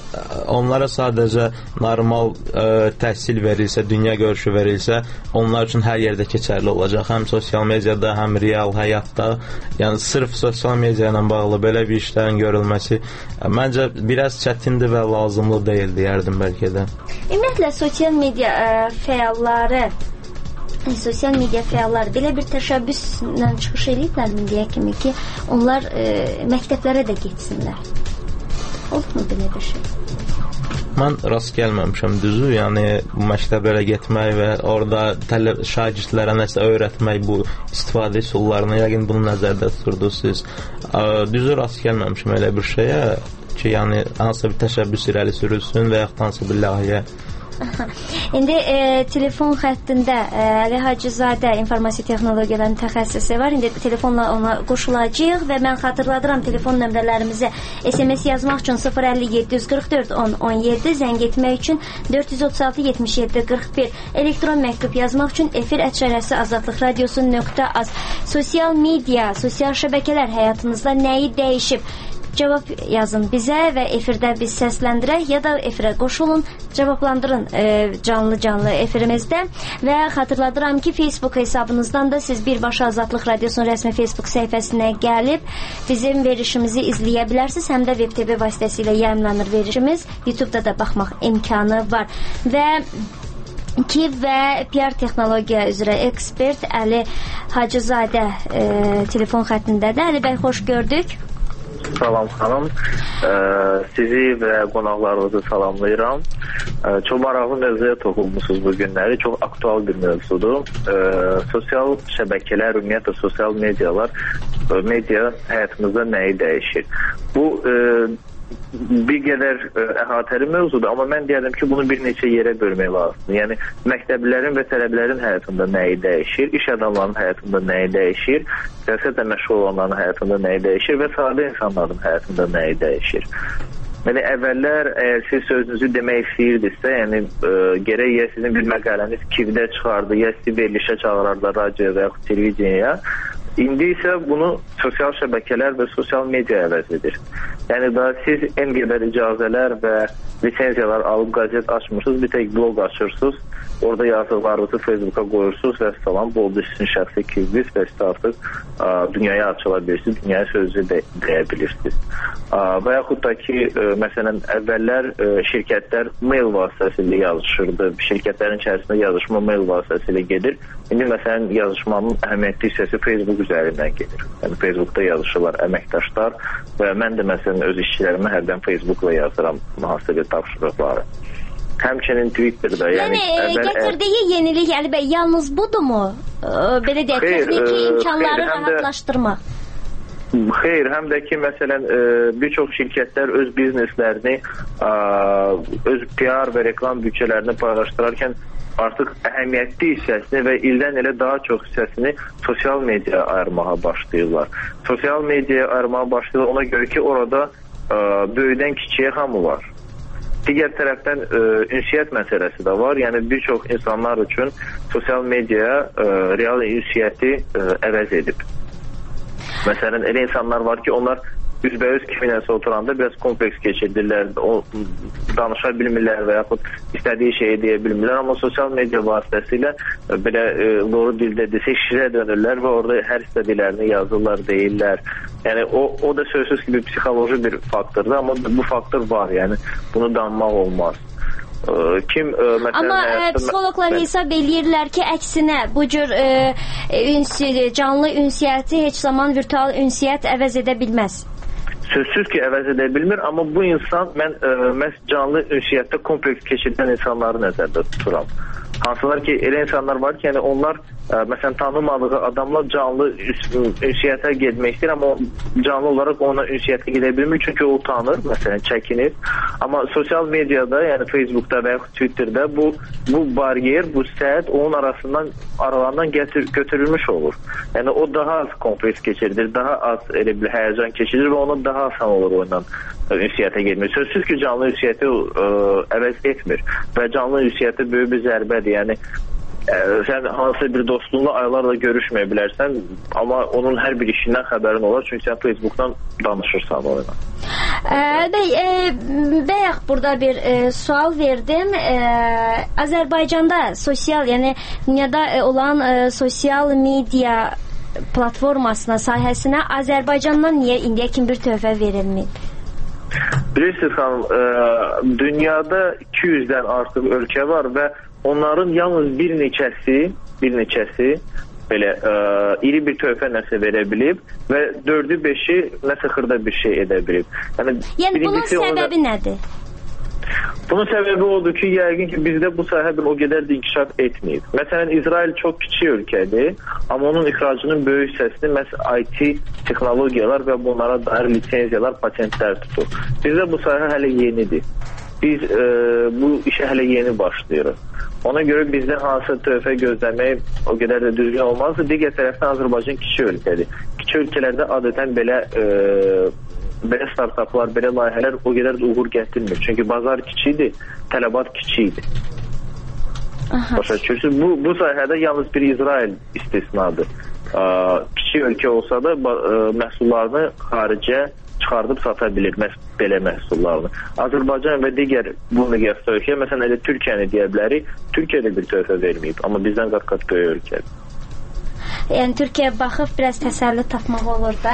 onlara sadəcə normal ə, təhsil verilsə, dünya görüşü verilsə, onlar üçün hər yerdə keçərli olacaq. Həm sosial mediada, həm real həyatda. Yəni sırf sosial media ilə bağlı belə bir işlərin görülməsi ə, məncə biraz çətindir və lazımlı deyil deyərdim bəlkə də. Ümumiyyətlə sosial media ə, fəalları sosial media fəalları belə bir təşəbbüslə çıxış ediblərmi deyə kimi ki, onlar ə, məktəblərə də getsinlər. Olubmu belə bir şey? Mən rast gəlməmişəm düzü, yəni məktəblərə getmək və orada tələb şagirdlərə nəsə öyrətmək, bu istifadə üsullarını yəqin bunu nəzərdə tuturdunuz siz. Düzü rast gəlməmişəm elə bir şeyə ki, yəni hansısa bir təşəbbüs irəli sürülsün və yaxud hansısa bir layihə. İndi e, telefon xəttində e, Əli Hacızadə informasiya texnologiyalarının mütəxəssisi var. İndi telefonla ona qoşulacağıq və mən xatırladıram telefon nömrələrimizi. S M S yazmaq üçün sıfır əlli yeddi yüz qırx dörd on on yeddi, zəng etmək üçün dörd yüz otuz altı yetmiş yeddi qırx bir, elektron məktub yazmaq üçün efir @şərəfsi azadlıq radiosu nöqtə az. Sosial media, sosial şəbəkələr həyatınızda nəyi dəyişib? Cavab yazın bizə və efirdə biz səsləndirək ya da efirə qoşulun, cavablandırın canlı-canlı e, efirimizdə və xatırladıram ki, Facebook hesabınızdan da siz Birbaşa Azadlıq Radiosunun rəsmi Facebook səhifəsinə gəlib bizim verişimizi izləyə bilərsiniz. Həm də Web T V vasitəsilə yayımlanır verişimiz. YouTube-da da baxmaq imkanı var. Və ki və P R texnologiya üzrə ekspert Əli Hacızadə e, telefon xəttindədir. Əli bəy, xoş gördük. Salam xanım, ee, sizi və qonaqlarınızı salamlayıram. Ee, çox maraqlı mövzuya toxunmuşsunuz bu günləri, çox aktual bir mövzudur. Ee, sosial şəbəkələr, ümumiyyətlə sosial medialar, media həyatımızda nəyi dəyişir? Bu e, bir qədər ə, əhatəli mövzudur, amma mən deyərdim ki, bunu bir neçə yerə bölmək lazımdır. Yəni, məktəblilərin və tələbələrin həyatında nəyi dəyişir, iş adamlarının həyatında nəyi dəyişir, siyasətlə məşğul olanların həyatında nəyi dəyişir və sadə insanların həyatında nəyi dəyişir. Yəni, əvvəllər, əgər siz sözünüzü demək istəyirdinizsə, yəni, ə, gərək ya sizin bir məqaləniz K I V-də çıxardı, ya sizi verilişə çağırarlar radioya və yaxud televiziyaya. İndi isə bunu sosial şəbəkələr və sosial media əvəz edir. Yəni da siz en qədər icazələr və lisenziyalar alıb qazet açmırsınız, bir tek blog açırsınız, orada yazdıqlarınızı Facebook'a qoyursunuz və salam, bu oldu sizin şəxsi kiziniz və siz artıq ə, dünyaya açıla bilirsiniz, dünyaya sözü də deyə bilirsiniz. Ə, və yaxud da ki, ə, məsələn, əvvəllər ə, şirkətlər mail vasitəsilə yazışırdı, şirkətlərin içərisində yazışma mail vasitəsilə gedir. İndi məsələn, yazışmanın əhəmiyyətli hissəsi Facebook üzərindən gedir. Yəni, Facebook'da yazışırlar əməkdaşlar və mən də məsələn, öz işçilərimə hərdən Facebook'la yazıram mühasibə tapşırıqları. Həmçinin Twitter'da. Yəni, yəni gətirdiyi yenilik Əli bəy, yalnız budur mu? Belə deyək, texniki e, imkanları xeyr, rahatlaşdırmaq. Xeyr, həm də ki, məsələn, bir çox şirkətlər öz bizneslərini, öz P R və reklam bütçələrini paylaşdırarkən artıq əhəmiyyətli hissəsini və ildən ilə daha çox hissəsini sosial mediaya ayırmağa başlayırlar. Sosial mediaya ayırmağa başlayırlar ona görə ki, orada böyüdən kiçiyə hamı var. Digər tərəfdən ə, ünsiyyət məsələsi də var. Yəni bir çox insanlar üçün sosial media ə, real ünsiyyəti ə, əvəz edib. Məsələn, elə insanlar var ki, onlar üzbəüz kiminəsə oturanda biraz kompleks keçirdirlər, o, danışa bilmirlər və yaxud istədiyi şeyi deyə bilmirlər, amma sosial media vasitəsilə belə e, doğru dildə desə şirə dönürlər və orada hər istədiklərini yazırlar, deyirlər. Yəni o, o da sözsüz ki, bir psixoloji bir faktordur, amma bu faktor var, yəni bunu danmaq olmaz. Kim, ə, məsələn, amma ə, psixologlar mən... hesab eləyirlər ki, əksinə bu cür ə, ünsi, canlı ünsiyyəti heç zaman virtual ünsiyyət əvəz edə bilməz. Sözsüz ki, əvəz edə bilmir, amma bu insan, mən ə, məhz canlı ünsiyyətdə kompleks keçirdən insanları nəzərdə tuturam. Hansılar ki, elə insanlar var ki, yəni onlar ə, məsələn, tanımadığı adamla canlı ünsiyyətə getmək istəyir, amma canlı olaraq ona ünsiyyətə gedə bilmir, çünki o utanır, məsələn, çəkinir. Amma sosial mediada, yəni Facebookda və yaxud Twitterdə bu, bu bariyer, bu səhət onun arasından, aralarından gətir, götürülmüş olur. Yəni o daha az kompleks keçirilir, daha az elə bir həyəcan keçirir və ona daha asan olur ondan ünsiyyətə getmir. Sözsüz ki, canlı ünsiyyəti ə, əvəz etmir və canlı ünsiyyəti böyük bir zərbədir. Yəni ə, sən hansı bir dostunla aylarla görüşməyə bilərsən, amma onun hər bir işindən xəbərin olar, çünki sən Facebookdan danışırsan onunla. Bəy, e, bəyək burada bir e, sual verdim. E, Azərbaycanda sosial, yəni dünyada olan e, sosial media platformasına, sahəsinə Azərbaycandan niyə indiyə kimi bir töhfə verilməyib? Bilirsiniz xanım, e, dünyada iki yüzdən artıq ölkə var və onların yalnız bir neçəsi, bir neçəsi belə ə, iri bir töhfə nəsə verə bilib və dördü beşi nəsə xırda bir şey edə bilib. Yəni, yəni bunun səbəbi nədir? Bunun səbəbi odur ki, yəqin ki, bizdə bu sahə o qədər də inkişaf etməyib. Məsələn, İsrail çox kiçik ölkədir, amma onun ixracının böyük hissəsini məhz I T texnologiyalar və bunlara dair lisenziyalar, patentlər tutur. Bizdə bu sahə hələ yenidir. Biz e, bu işə hələ yeni başlayırıq. Ona görə bizdən hansısa töhfə gözləmək o qədər də düzgün olmazdır. Digər tərəfdən Azərbaycan kiçik ölkədir. Kiçik ölkələrdə adətən belə e, belə startaplar, belə layihələr o qədər də uğur gətirmir. Çünki bazar kiçikdir, tələbat kiçikdir. Başa düşürsünüz? Bu, bu sahədə yalnız bir İsrail istisnadır. E, kiçik ölkə olsa da e, məhsullarını xaricə çıxardıb sata bilir məhz belə məhsullarını. Azərbaycan və digər bu miqyasda ölkə, məsələn, elə Türkiyəni deyə bilərik, Türkiyədə bir töhfə verməyib, amma bizdən qat-qat böyük ölkədir. Yəni Türkiyəyə baxıb biraz təsəlli tapmaq olur da.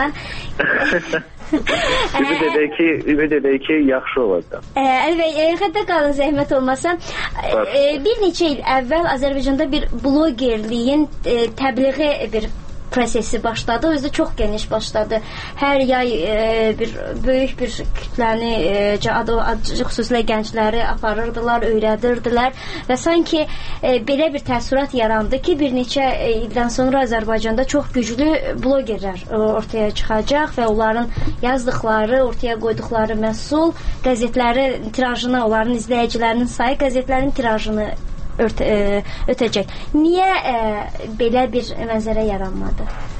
ümid edək ki, ümid edək ki, yaxşı olacaq. Əlbəttə, xəttə qalın, zəhmət olmasa. Bir neçə il əvvəl Azərbaycanda bir blogerliyin təbliği bir prosesi başladı. Özü çox geniş başladı. Hər yay e, bir böyük bir kütləni, e, adı, xüsusilə gəncləri aparırdılar, öyrədirdilər və sanki e, belə bir təəssürat yarandı ki, bir neçə e, ildən sonra Azərbaycanda çox güclü blogerlər e, ortaya çıxacaq və onların yazdıqları, ortaya qoyduqları məhsul qəzetlərin tirajını, onların izləyicilərinin sayı qəzetlərin tirajını Örtə, ə, ötəcək. Niyə ə, belə bir mənzərə yaranmadı?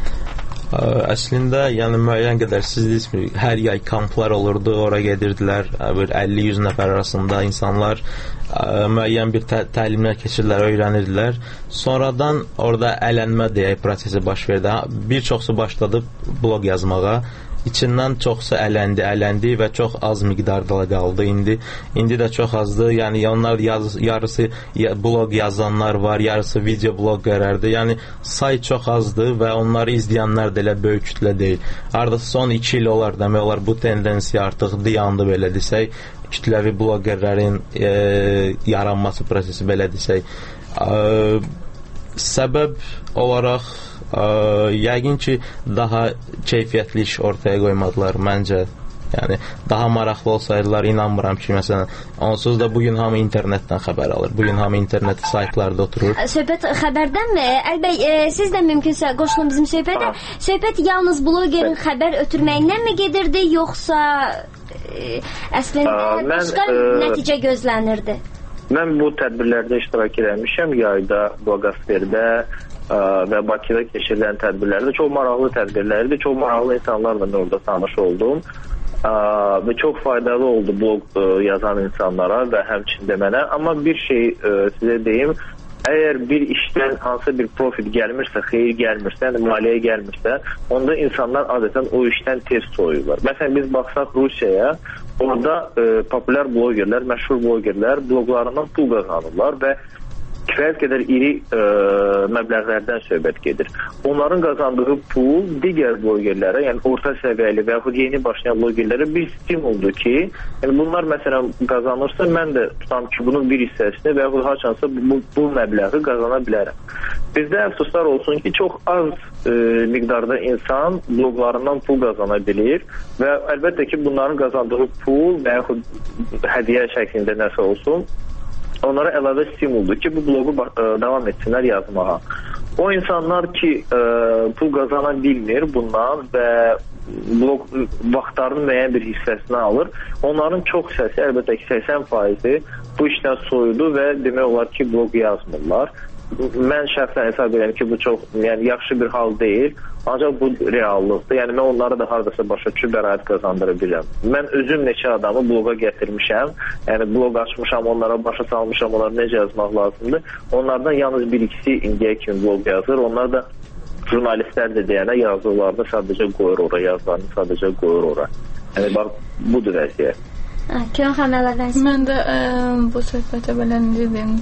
Əslində, yəni müəyyən qədər siz deyirsiniz, hər yay kamplar olurdu, ora gedirdilər, bir əlli yüz nəfər arasında insanlar ə, müəyyən bir tə təlimlər keçirdilər, öyrənirdilər. Sonradan orada ələnmə deyək prosesi baş verdi. Bir çoxsu başladı bloq yazmağa. İçindən çoxsu ələndi, ələndi və çox az miqdarda qaldı. İndi indi də çox azdır. Yəni onlar yaz, yarısı bloq yazanlar var, yarısı video bloqerlərdir. Yəni say çox azdır və onları izləyənlər də elə böyük kütlə deyil. Hardasa son iki il olar demək olar bu tendensiya artıq dayandı belə desək. Kütləvi bloqerlərin e, yaranması prosesi belə desək. E, səbəb olaraq Ə, yəqin ki, daha keyfiyyətli iş ortaya qoymadılar məncə. Yəni, daha maraqlı olsaydılar, inanmıram ki, məsələn, onsuz da bugün hamı internetdən xəbər alır. Bugün hamı internet saytlarda oturur. Söhbət xəbərdənmi? Əlbəy, e, siz də mümkünsə qoşulun bizim söhbətə. Söhbət yalnız blogerin xəbər ötürməyindən mi gedirdi, yoxsa e, əslində Aa, başqa mən, e, nəticə gözlənirdi? Mən bu tədbirlərdə iştirak etmişəm, yayda, bloqosferdə və Bakıda keçirilən tədbirlərdə çox maraqlı tədbirlərdir. Çox maraqlı insanlarla orada tanış oldum və çox faydalı oldu bloq yazan insanlara və həmçində mənə. Amma bir şey sizə deyim, əgər bir işdən hansı bir profit gəlmirsə, xeyir gəlmirsə, yəni maliyyə gəlmirsə, onda insanlar adətən o işdən tez soyurlar. Məsələn, biz baxsaq Rusiyaya, orada e, populyar blogerlər, məşhur blogerlər bloqlarından pul qazanırlar və kifayət qədər iri e, məbləğlərdən söhbət gedir. Onların qazandığı pul digər blogerlərə, yəni orta səviyyəli və yaxud yeni başlayan blogerlərə bir stimuldur ki, yəni bunlar məsələn qazanırsa, mən də tutam ki, bunun bir hissəsini və yaxud haçansa bu, bu məbləği qazana bilərəm. Bizdə əfsuslar olsun ki, çox az e, miqdarda insan bloqlarından pul qazana bilir və əlbəttə ki, bunların qazandığı pul və yaxud hədiyyə şəklində nəsə olsun, onlara əlavə stimuldur ki, bu bloqu ə, davam etsinlər yazmağa. O insanlar ki, ə, pul qazana bilmir bundan və bloq vaxtlarının müəyyən bir hissəsini alır, onların çox hissəsi, əlbəttə ki, səksən faizi bu işdən soyudu və demək olar ki, bloq yazmırlar. Mən şəxsən hesab edirəm ki, bu çox yəni, yaxşı bir hal deyil, ancaq bu reallıqdır. Yəni, mən onlara da haradasa başa düşüb bəraət qazandıra bilirəm. Mən özüm neçə adamı bloqa gətirmişəm, yəni bloq açmışam, onlara başa salmışam, onlara necə yazmaq lazımdır. Onlardan yalnız bir ikisi indiyə kimi bloq yazır, onlar da jurnalistlər də deyənə yazılarını sadəcə qoyur ora, yazılarını sadəcə qoyur ora. Yəni, bax, budur vəziyyət. Kön xanələrdən mən də ə, bu söhbətə belə dedim.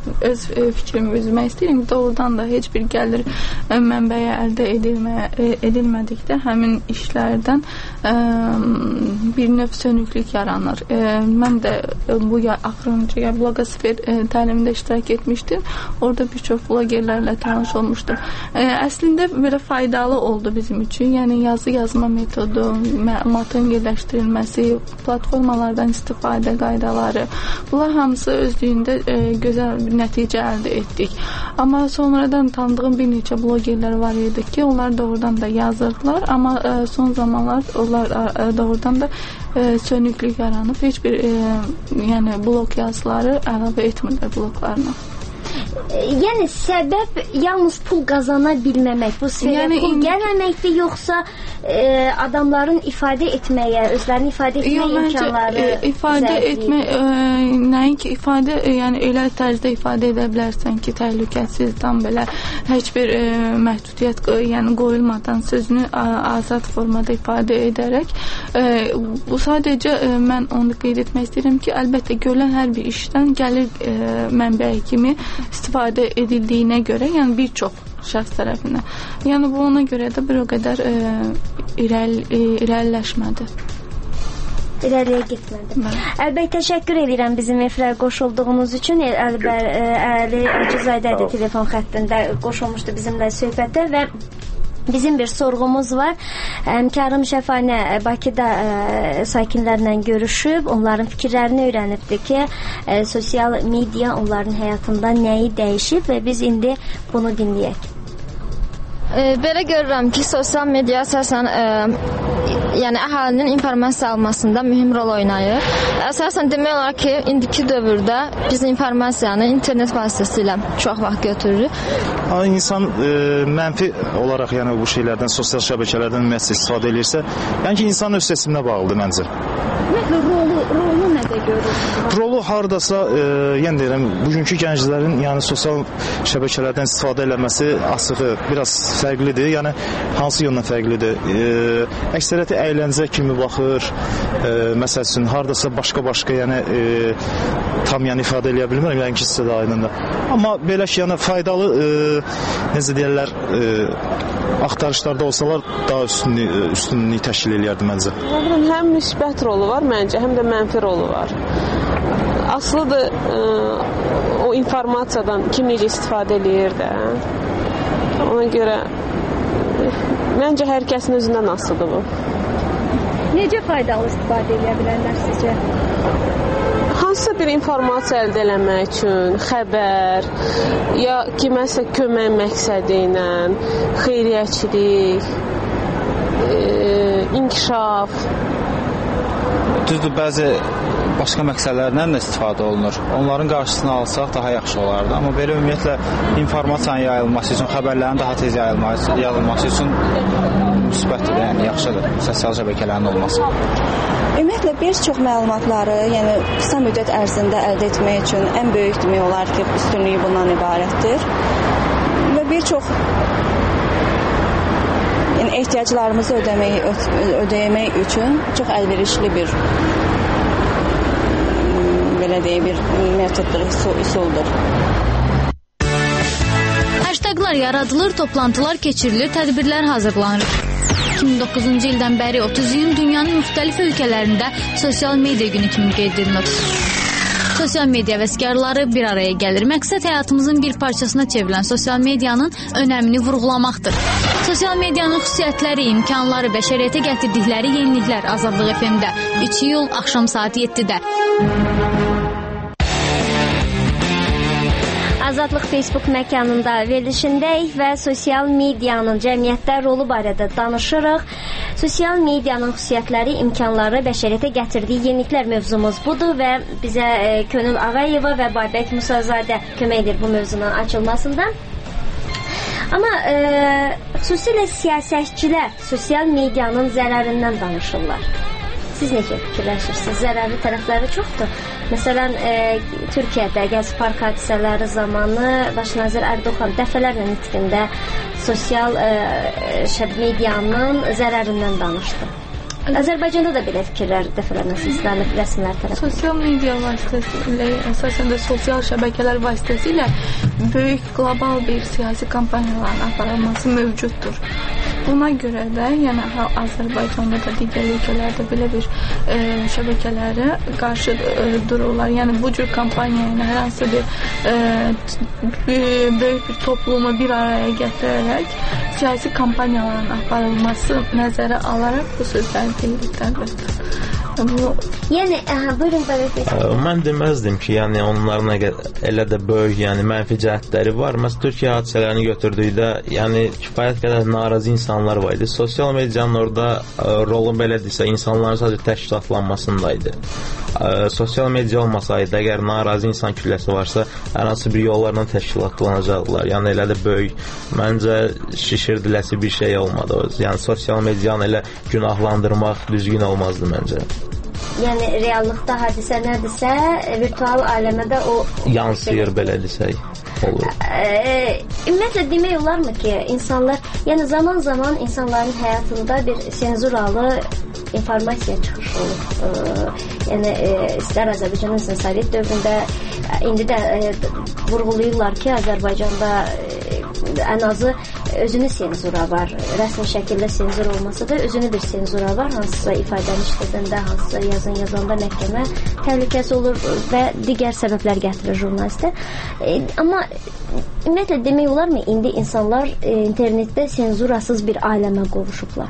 öz fikrimi üzmək istəyirəm. Doğrudan da heç bir gəlir mənbəyi əldə edilmə, edilmədikdə həmin işlərdən ə, bir növ sönüklük yaranır. Ə, mən də bu axırıncı bloqosfer təlimində iştirak etmişdim. Orada bir çox blogerlərlə tanış olmuşdum. Ə, əslində belə faydalı oldu bizim üçün. Yəni yazı yazma metodu, məlumatın yerləşdirilməsi, platformalardan istifadə qaydaları, bunlar hamısı özlüyündə ə, gözəl bir nəticə əldə etdik. Amma sonradan tanıdığım bir neçə blogerlər var idi ki, onlar doğrudan da yazırdılar, amma ə, son zamanlar onlar ə, doğrudan da ə, sönüklük yaranıb, heç bir ə, yəni blog yazıları əlavə etmirlər bloglarına. Yəni səbəb yalnız pul qazana bilməmək, bu sferə yəni, pul gəlməməkdir, yoxsa e, adamların ifadə etməyə, özlərini ifadə etmə yox, imkanları e, ifadə etmə, e, nəinki ifadə, e, yəni elə tərzdə ifadə edə bilərsən ki, təhlükəsiz, tam belə heç bir e, məhdudiyyət e, yəni qoyulmadan sözünü a, azad formada ifadə edərək, e, bu sadəcə e, mən onu qeyd etmək istəyirəm ki, əlbəttə görülən hər bir işdən gəlir e, mənbəyi kimi istifadə edildiyinə görə, yəni bir çox şəxs tərəfindən. Yəni bu ona görə də bir o qədər e, irəl, e, irəliləşmədi. İrəliyə getmədi. Əlbəttə təşəkkür edirəm bizim efirə qoşulduğunuz üçün. Əlbər Əli Acizadə də telefon xəttində qoşulmuşdu bizimlə söhbətə və bizim bir sorğumuz var. Kərim Şəfanə Bakıda ə, sakinlərlə görüşüb, onların fikirlərini öyrənibdi ki, ə, sosial media onların həyatında nəyi dəyişib və biz indi bunu dinləyək. Belə görürəm ki, sosial media əsasən ə, yəni əhalinin informasiya almasında mühüm rol oynayır. Əsasən demək olar ki, indiki dövrdə biz informasiyanı internet vasitəsilə çox vaxt götürürük. İnsan e, mənfi olaraq yəni bu şeylərdən, sosial şəbəkələrdən ümumiyyətlə istifadə edirsə, yəni ki, insan öz seçiminə bağlıdır məncə. Ümumiyyətlə rolu, rolu nədə görürsünüz? Rolu hardasa, e, yəni deyirəm, bugünkü gənclərin yəni sosial şəbəkələrdən istifadə eləməsi asığı biraz fərqlidir. Yəni hansı yöndən fərqlidir? E, əksəriyyəti əyləncə kimi baxır. E, məsəl üçün hardasa başqa-başqa, yəni e, tam yəni ifadə eləyə bilmirəm, yəni ki, sizə də aydındır. Amma belə ki, yəni faydalı e, necə deyirlər, e, axtarışlarda olsalar daha üstünlük, üstünlük təşkil eləyərdi məncə. Həm müsbət rolu var məncə, həm də mənfi rolu var. Aslıdır ə, o informasiyadan kim necə istifadə eləyir də. Ona görə məncə hər kəsin özündən asılıdır bu. Necə faydalı istifadə edə bilərlər sizcə? Hansısa bir informasiya əldə eləmək üçün, xəbər, ya kiməsə kömək məqsədi ilə, xeyriyyəçilik, e, inkişaf. Düzdür, bəzi başqa məqsədlərlə də istifadə olunur. Onların qarşısını alsaq daha yaxşı olardı. Amma belə ümumiyyətlə informasiyanın yayılması üçün, xəbərlərin daha tez yayılması, yayılması üçün müsbətdir, yəni yaxşıdır sosial şəbəkələrin olması. Ümumiyyətlə bir çox məlumatları, yəni qısa müddət ərzində əldə etmək üçün ən böyük demək olar ki, üstünlüyü bundan ibarətdir. Və bir çox yəni ehtiyaclarımızı ödəmək, ödəmək üçün çox əlverişli bir belə deyək, bir metoddur, üsuldur. Hashtaglar yaradılır, toplantılar keçirilir, tədbirlər hazırlanır. iki min doqquzuncu ildən bəri otuz iyun dünyanın müxtəlif ölkələrində sosial media günü kimi qeyd edilir. Sosial media vəskarları bir araya gəlir. Məqsəd həyatımızın bir parçasına çevrilən sosial medianın önəmini vurğulamaqdır. Sosial medianın xüsusiyyətləri, imkanları, bəşəriyyətə gətirdikləri yeniliklər Azadlıq F M-də üç iyul axşam saat yeddidə. Azadlıq Facebook məkanında verilişindəyik və sosial medianın cəmiyyətdə rolu barədə danışırıq. Sosial medianın xüsusiyyətləri, imkanları, bəşəriyyətə gətirdiyi yeniliklər mövzumuz budur və bizə e, Könül Ağayeva və Babək Musazadə kömək edir bu mövzunun açılmasında. Amma e, xüsusilə siyasətçilər sosial medianın zərərindən danışırlar. Siz necə fikirləşirsiniz? Zərərli tərəfləri çoxdur. Məsələn, e, Türkiyədə Gəzi Park hadisələri zamanı Baş nazir Erdoğan dəfələrlə nitqində sosial e, medianın zərərindən danışdı. Azərbaycanda da belə fikirlər dəfələrlə səslənib rəsmilər tərəfindən. Sosial media vasitəsilə, əsasən də sosial şəbəkələr vasitəsilə böyük qlobal bir siyasi kampaniyaların aparılması mövcuddur. Buna görə də, yəni Azərbaycanda da digər ölkələrdə belə bir e, şəbəkələrə qarşı e, dururlar. Yəni bu cür kampaniya ilə hər hansı bir e, böyük bir toplumu bir araya gətirərək siyasi kampaniyaların aparılması nəzərə alaraq bu sözləri deyiliklər. Bu... Yəni, aha, buyurun, buyurun. Mən deməzdim ki, yəni onların elə də böyük, yəni mənfi cəhətləri var. Məsələn, Türkiyə hadisələrini götürdükdə, yəni kifayət qədər narazı insanlar var idi. Sosial medianın orada rolu belədirsə, insanların sadəcə təşkilatlanmasındaydı. Sosial media olmasaydı, əgər narazı insan külləsi varsa, hər hansı bir yollarla təşkilatlanacaqlar. Yəni elə də böyük, məncə şişirdiləsi bir şey olmadı. Yəni sosial medianı elə günahlandırmaq düzgün olmazdı məncə. Yəni reallıqda hadisə nədirsə, virtual aləmədə o yansıyır, belə desək. Olur. E, ümumiyyətlə demək olarmı ki, insanlar, yəni zaman-zaman insanların həyatında bir senzuralı informasiya çıxışı olur. E, yəni e, istər Azərbaycanın istər Sovet dövründə, indi də e, vurğulayırlar ki, Azərbaycanda e, ən azı özünün senzura var. Rəsmi şəkildə senzur olmasa da özünün bir senzura var. Hansısa ifadəni işlədəndə, hansısa yazın yazanda məhkəmə təhlükəsi olur və digər səbəblər gətirir jurnalistə. E, amma ümumiyyətlə demək olarmı, indi insanlar e, internetdə senzurasız bir aləmə qovuşublar?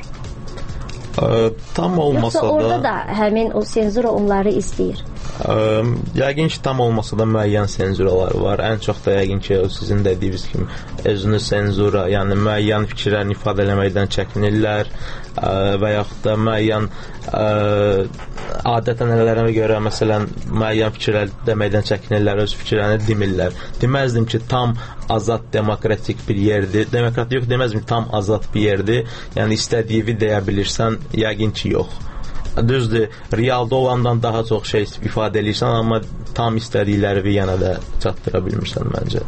E, tam olmasa da... Yoxsa orada da həmin o senzura onları izləyir? Ə, yəqin ki, tam olmasa da müəyyən senzuralar var. Ən çox da yəqin ki, sizin dediyiniz kimi özünü senzura, yəni müəyyən fikirlərini ifadə eləməkdən çəkinirlər ə, və yaxud da müəyyən ə, adət-ənənələrə görə məsələn müəyyən fikirlər deməkdən çəkinirlər, öz fikirlərini demirlər. Deməzdim ki, tam azad demokratik bir yerdir. Demokratik yox, deməzdim ki, tam azad bir yerdir. Yəni istədiyini deyə bilirsən, yəqin ki, yox. Düzdür, realda olandan daha çox şey ifadə edirsən, amma tam istədikləri yenə də çatdıra bilmirsən məncə.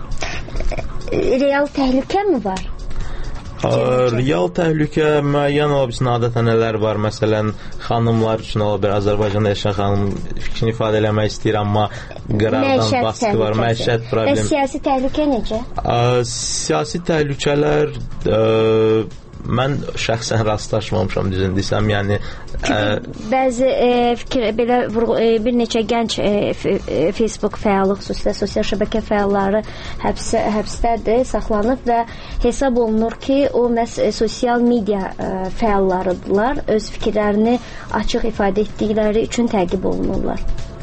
Real təhlükə mi var? Ə, real təhlükə müəyyən ola bilsin, adət-ənələr var. Məsələn, xanımlar üçün ola bilər, Azərbaycanda yaşayan xanım fikrini ifadə eləmək istəyir, amma qıraqdan baskı var, məişət problemi. Və siyasi təhlükə necə? Ə, siyasi təhlükələr... Ə, mən şəxsən rastlaşmamışam, düzün desəm, yəni ə, bəzi e, fikir belə e, bir neçə gənc e, Facebook fəalı, xüsusilə sosial şəbəkə fəalları həbsə, həbsdədir, saxlanıb və hesab olunur ki, o məhz e, sosial media e, fəallarıdırlar, öz fikirlərini açıq ifadə etdikləri üçün təqib olunurlar.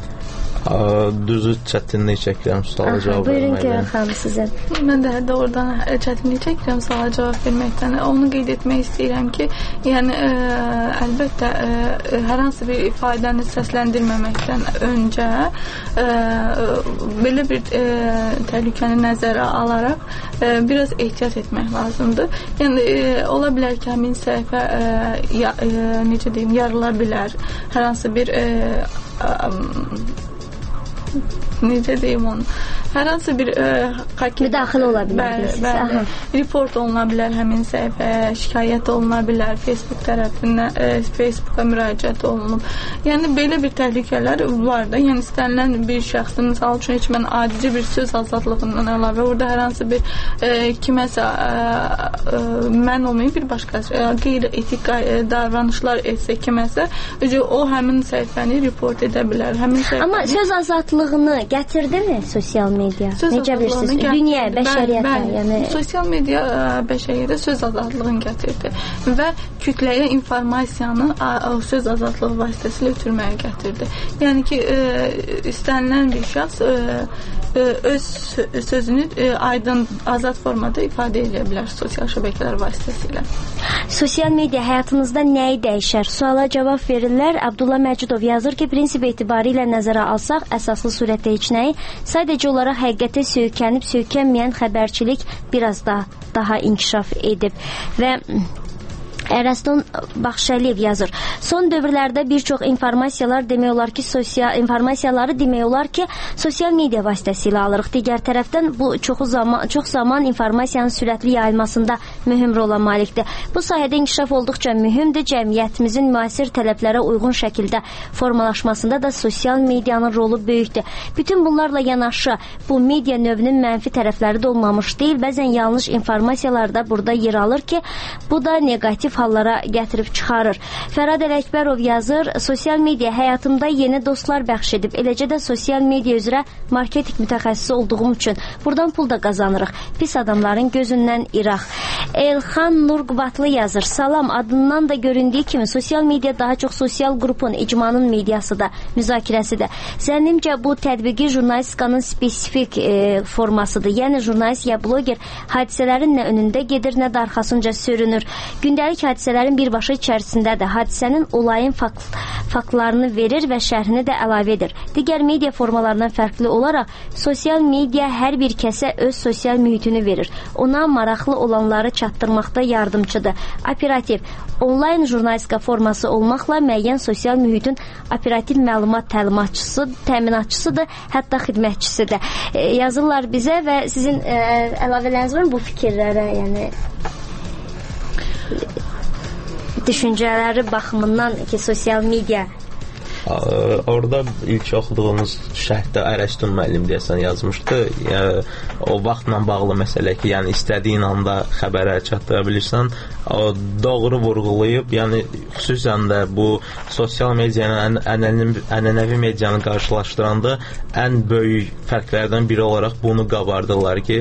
Düzü çətinlik çəkirəm suala cavab verməkdən. Buyurun görün xanım sizin. Mən də hətta oradan çətinlik çəkirəm suala cavab verməkdən. Onu qeyd etmək istəyirəm ki, yəni ə, əlbəttə ə, hər hansı bir ifadəni səsləndirməməkdən öncə ə, belə bir ə, təhlükəni nəzərə alaraq ə, biraz ehtiyat etmək lazımdır. Yəni ə, ola bilər ki, həmin səhifə ə, ya, ə, necə deyim, yarıla bilər. Hər hansı bir ə, ə, necə deyim onu, hər hansı bir ə, müdaxilə ola bilər, bəli, bəli, report oluna bilər həmin səhifəyə, şikayət oluna bilər, Facebook tərəfindən ə, Facebooka müraciət olunub. Yəni belə bir təhlükələr var da. Yəni istənilən bir şəxsin, misal üçün heç mən adici bir söz azadlığından əlavə orada hər hansı bir ə, kiməsə ə, ə, mən olmayın bir başqa qeyri-etik davranışlar etsə kiməsə, o həmin səhifəni report edə bilər. Həmin səhifəni... Amma söz azadlığını gətirdimi sosial media? Söz necə bilirsiniz? Dünya, bəşəriyyətə, yəni sosial media bəşəriyyətə söz azadlığını gətirdi və kütləyə informasiyanı söz azadlığı vasitəsilə ötürməyə gətirdi. Yəni ki, istənilən bir şəxs öz sözünü aydın, azad formada ifadə edə bilər sosial şəbəkələr vasitəsilə. Sosial media həyatınızda nəyi dəyişər? Suala cavab verirlər. Abdullah Məcidov yazır ki, prinsip etibarilə nəzərə alsaq, əsaslı surətdə heç nəyi, sadəcə olaraq həqiqətə söykənib, söykənməyən xəbərçilik biraz da daha inkişaf edib. Və Ərəston Baxşəliyev yazır. Son dövrlərdə bir çox informasiyalar demək olar ki, sosial informasiyaları demək olar ki, sosial media vasitəsilə alırıq. Digər tərəfdən bu çox zaman çox zaman informasiyanın sürətli yayılmasında mühüm rola malikdir. Bu sahədə inkişaf olduqca mühümdür. Cəmiyyətimizin müasir tələblərə uyğun şəkildə formalaşmasında da sosial medianın rolu böyükdür. Bütün bunlarla yanaşı bu media növünün mənfi tərəfləri də olmamış deyil. Bəzən yanlış informasiyalar da burada yer alır ki, bu da negativ hallara gətirib çıxarır. Fərad Ələkbərov yazır, sosial media həyatımda yeni dostlar bəxş edib, eləcə də sosial media üzrə marketing mütəxəssisi olduğum üçün buradan pul da qazanırıq. Pis adamların gözündən iraq. Elxan Nurqbatlı yazır, salam, adından da göründüyü kimi sosial media daha çox sosial qrupun, icmanın mediasıdır, müzakirəsidir. Zənnimcə bu tədbiqi jurnalistikanın spesifik e, formasıdır. Yəni jurnalist ya bloger hadisələrin nə önündə gedir, nə də arxasınca sürünür. Gündəlik hadisələrin birbaşa içərisindədir. Hadisənin olayın fakt, faktlarını verir və şərhini də əlavə edir. Digər media formalarından fərqli olaraq sosial media hər bir kəsə öz sosial mühitini verir. Ona maraqlı olanları çatdırmaqda yardımçıdır. Operativ, onlayn jurnalistika forması olmaqla müəyyən sosial mühitin operativ məlumat təlimatçısı, təminatçısıdır, hətta xidmətçisidir. E, yazırlar bizə və sizin e, əlavələriniz var bu fikirlərə, yəni düşüncələri baxımından ki, sosial media orada ilk oxuduğumuz şərhdə Ərəston müəllim deyəsən yazmışdı. Yəni, o vaxtla bağlı məsələ ki, yəni istədiyin anda xəbərə çatdıra bilirsən. O doğru vurğulayıb, yəni xüsusən də bu sosial medianın ənənəvi medianı qarşılaşdıranda ən böyük fərqlərdən biri olaraq bunu qabardırlar ki,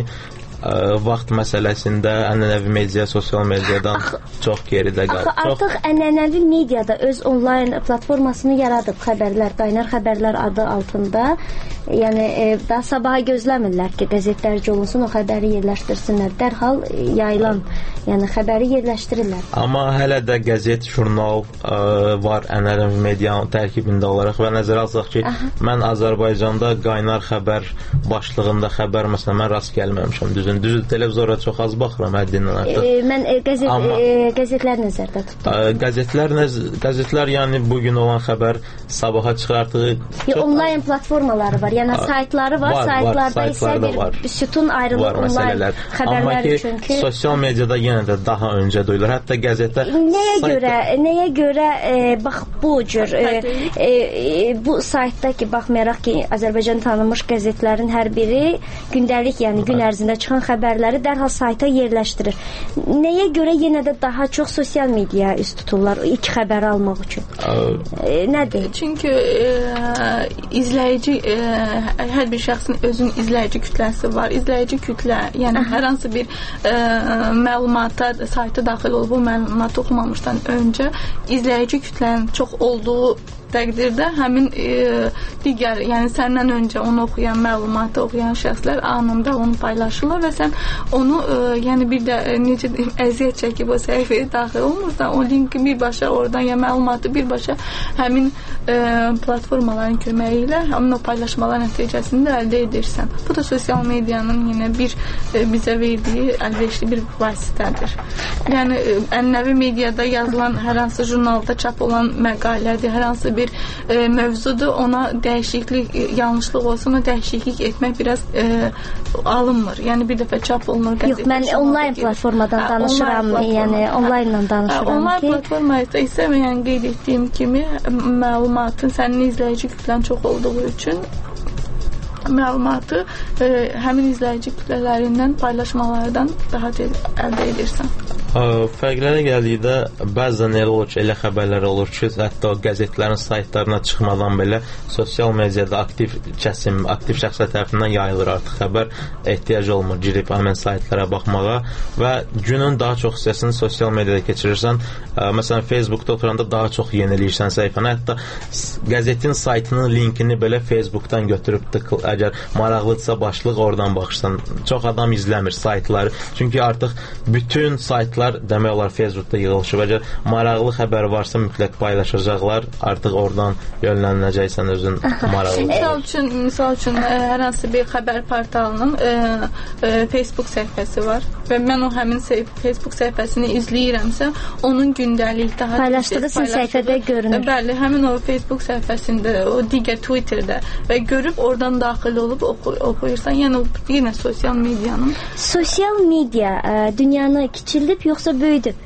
vaxt məsələsində ənənəvi media sosial mediadan axı, çox geridə qalır. Artıq ənənəvi mediada öz onlayn platformasını yaradıb xəbərlər, qaynar xəbərlər adı altında. Yəni e, daha sabaha gözləmirlər ki, qəzetlərci olunsun, o xəbəri yerləşdirsinlər. Dərhal yayılan, yəni xəbəri yerləşdirirlər. Amma hələ də qəzet, jurnal ə, var ənənəvi medianın tərkibində olaraq və nəzərə alsaq ki, aha, mən Azərbaycanda qaynar xəbər başlığında xəbər məsələn mən rast gəlməmişəm. Düzün, düzdür, televizora çox az baxıram həddindən artıq. E, mən e, qəzet, amma, e, qəzetlər nəzərdə tutdum. E, qəzetlər, nəz, qəzetlər yəni bugün olan xəbər sabaha çıxartdığı çox... Onlayn platformaları var, yəni a, saytları var, var saytlarda var, isə bir var. Sütun ayrılır onlayn xəbərlər üçün ki... Sosial mediada yenə də daha öncə duyulur, hətta qəzetdə... Nəyə saytda... görə, nəyə görə e, bax bu cür, e, e, e, bu saytda ki, baxmayaraq ki, Azərbaycan tanınmış qəzetlərin hər biri gündəlik, yəni gün ərzində çıxan xəbərləri dərhal sayta yerləşdirir. Nəyə görə yenə də daha çox sosial media üst tuturlar ilk xəbəri almaq üçün? E, nədir? Çünki e, izləyici, e, hər bir şəxsin özün izləyici kütləsi var. İzləyici kütlə, yəni aha, hər hansı bir e, məlumata, sayta daxil olub, bu məlumatı oxumamışdan öncə izləyici kütlənin çox olduğu təqdirdə həmin e, digər, yəni səndən öncə onu oxuyan, məlumatı oxuyan şəxslər anında onu paylaşırlar və sən onu, e, yəni bir də e, necə deyim, əziyyət çəkib o səhifəyə daxil olmursan, o linki birbaşa oradan, ya məlumatı birbaşa həmin e, platformaların köməyi ilə həmin o paylaşmalar nəticəsində əldə edirsən. Bu da sosial medianın yenə bir e, bizə verdiyi əlverişli bir vasitədir. Yəni e, ənənəvi mediada yazılan hər hansı jurnalda çap olan məqalədir, hər hansı bir e, mövzudur, ona dəyişiklik, e, yanlışlıq olsa ona dəyişiklik etmək biraz e, alınmır. Yəni bir dəfə çap olunur. Yox, mən onlayn platformadan hə, danışıram, online yəni onlaynla danışıram hə, online ki. Onlayn platformada isə yəni qeyd etdiyim kimi məlumatın sənin izləyici kütlən çox olduğu üçün məlumatı e, həmin izləyici kütlələrindən paylaşmalardan daha tez əldə edirsən. Fərqlərə gəldikdə bəzən elə olur ki, elə xəbərlər olur ki, hətta o qəzetlərin saytlarına çıxmadan belə sosial mediada aktiv kəsim, aktiv şəxslər tərəfindən yayılır artıq xəbər, ehtiyac olmur girib həmin saytlara baxmağa və günün daha çox hissəsini sosial mediada keçirirsən. Məsələn, Facebookda oturanda daha çox yeniləyirsən səhifəni, hətta qəzetin saytının linkini belə Facebookdan götürüb tıkıl, əgər maraqlıdırsa başlıq oradan baxırsan. Çox adam izləmir saytları, çünki artıq bütün saytlar insanlar demək olar Facebookda yığılışıb. Əgər maraqlı xəbər varsa mütləq paylaşacaqlar. Artıq oradan yönləniləcəksən özün maraqlı. Misal üçün, misal üçün hər hansı bir xəbər portalının e, e, Facebook səhifəsi var və mən o həmin Facebook səhifəsini izləyirəmsə, onun gündəlik daha paylaşdığı səhifədə görünür. Bəli, həmin o Facebook səhifəsində, o digər Twitterdə və görüb oradan daxil olub oxu, oxuyursan, yəni yenə sosial medianın. Sosial media ə, dünyanı kiçildib yoxsa böyüdüb?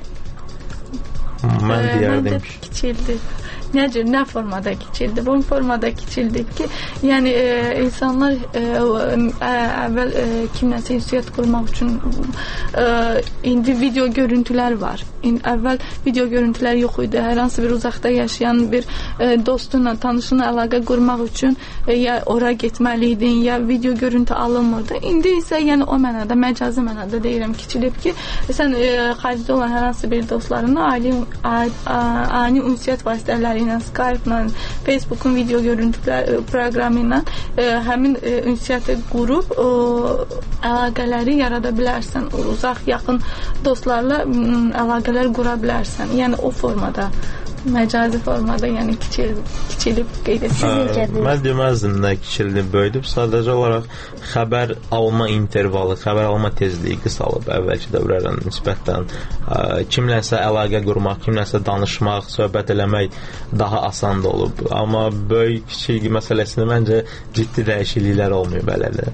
Mən deyərdim ki, kiçildib. Necə, nə formada kiçildi? Bu formada kiçildi ki, yəni e, insanlar e, e, əvvəl e, kimləsə ünsiyyət qurmaq üçün e, indi video görüntülər var. İndi, əvvəl video görüntülər yox idi. Hər hansı bir uzaqda yaşayan bir e, dostunla, tanışınla əlaqə qurmaq üçün e, ya ora getməliydin, ya video görüntü alınmırdı. İndi isə yəni o mənada, məcazi mənada deyirəm, kiçilib ki, sən e, xaricdə olan hər hansı bir dostlarınla ali, ani ünsiyyət vasitələri ilə, Skype-la, Facebook'un video görüntülər proqramı ilə e, həmin e, ünsiyyəti qurub o, əlaqələri yarada bilərsən. Uzaq, yaxın dostlarla m, əlaqələr qura bilərsən. Yəni o formada, məcazi formada, yəni kiçilib, kiçilib qeyd etsin. Mən deməzdim nə kiçilib, böyüdüb. Sadəcə olaraq xəbər alma intervalı, xəbər alma tezliyi qısalıb əvvəlki dövrlərlə nisbətən. Kimləsə əlaqə qurmaq, kimləsə danışmaq, söhbət eləmək daha asan da olub. Amma böyük kiçik məsələsində məncə ciddi dəyişikliklər olmayıb elədir.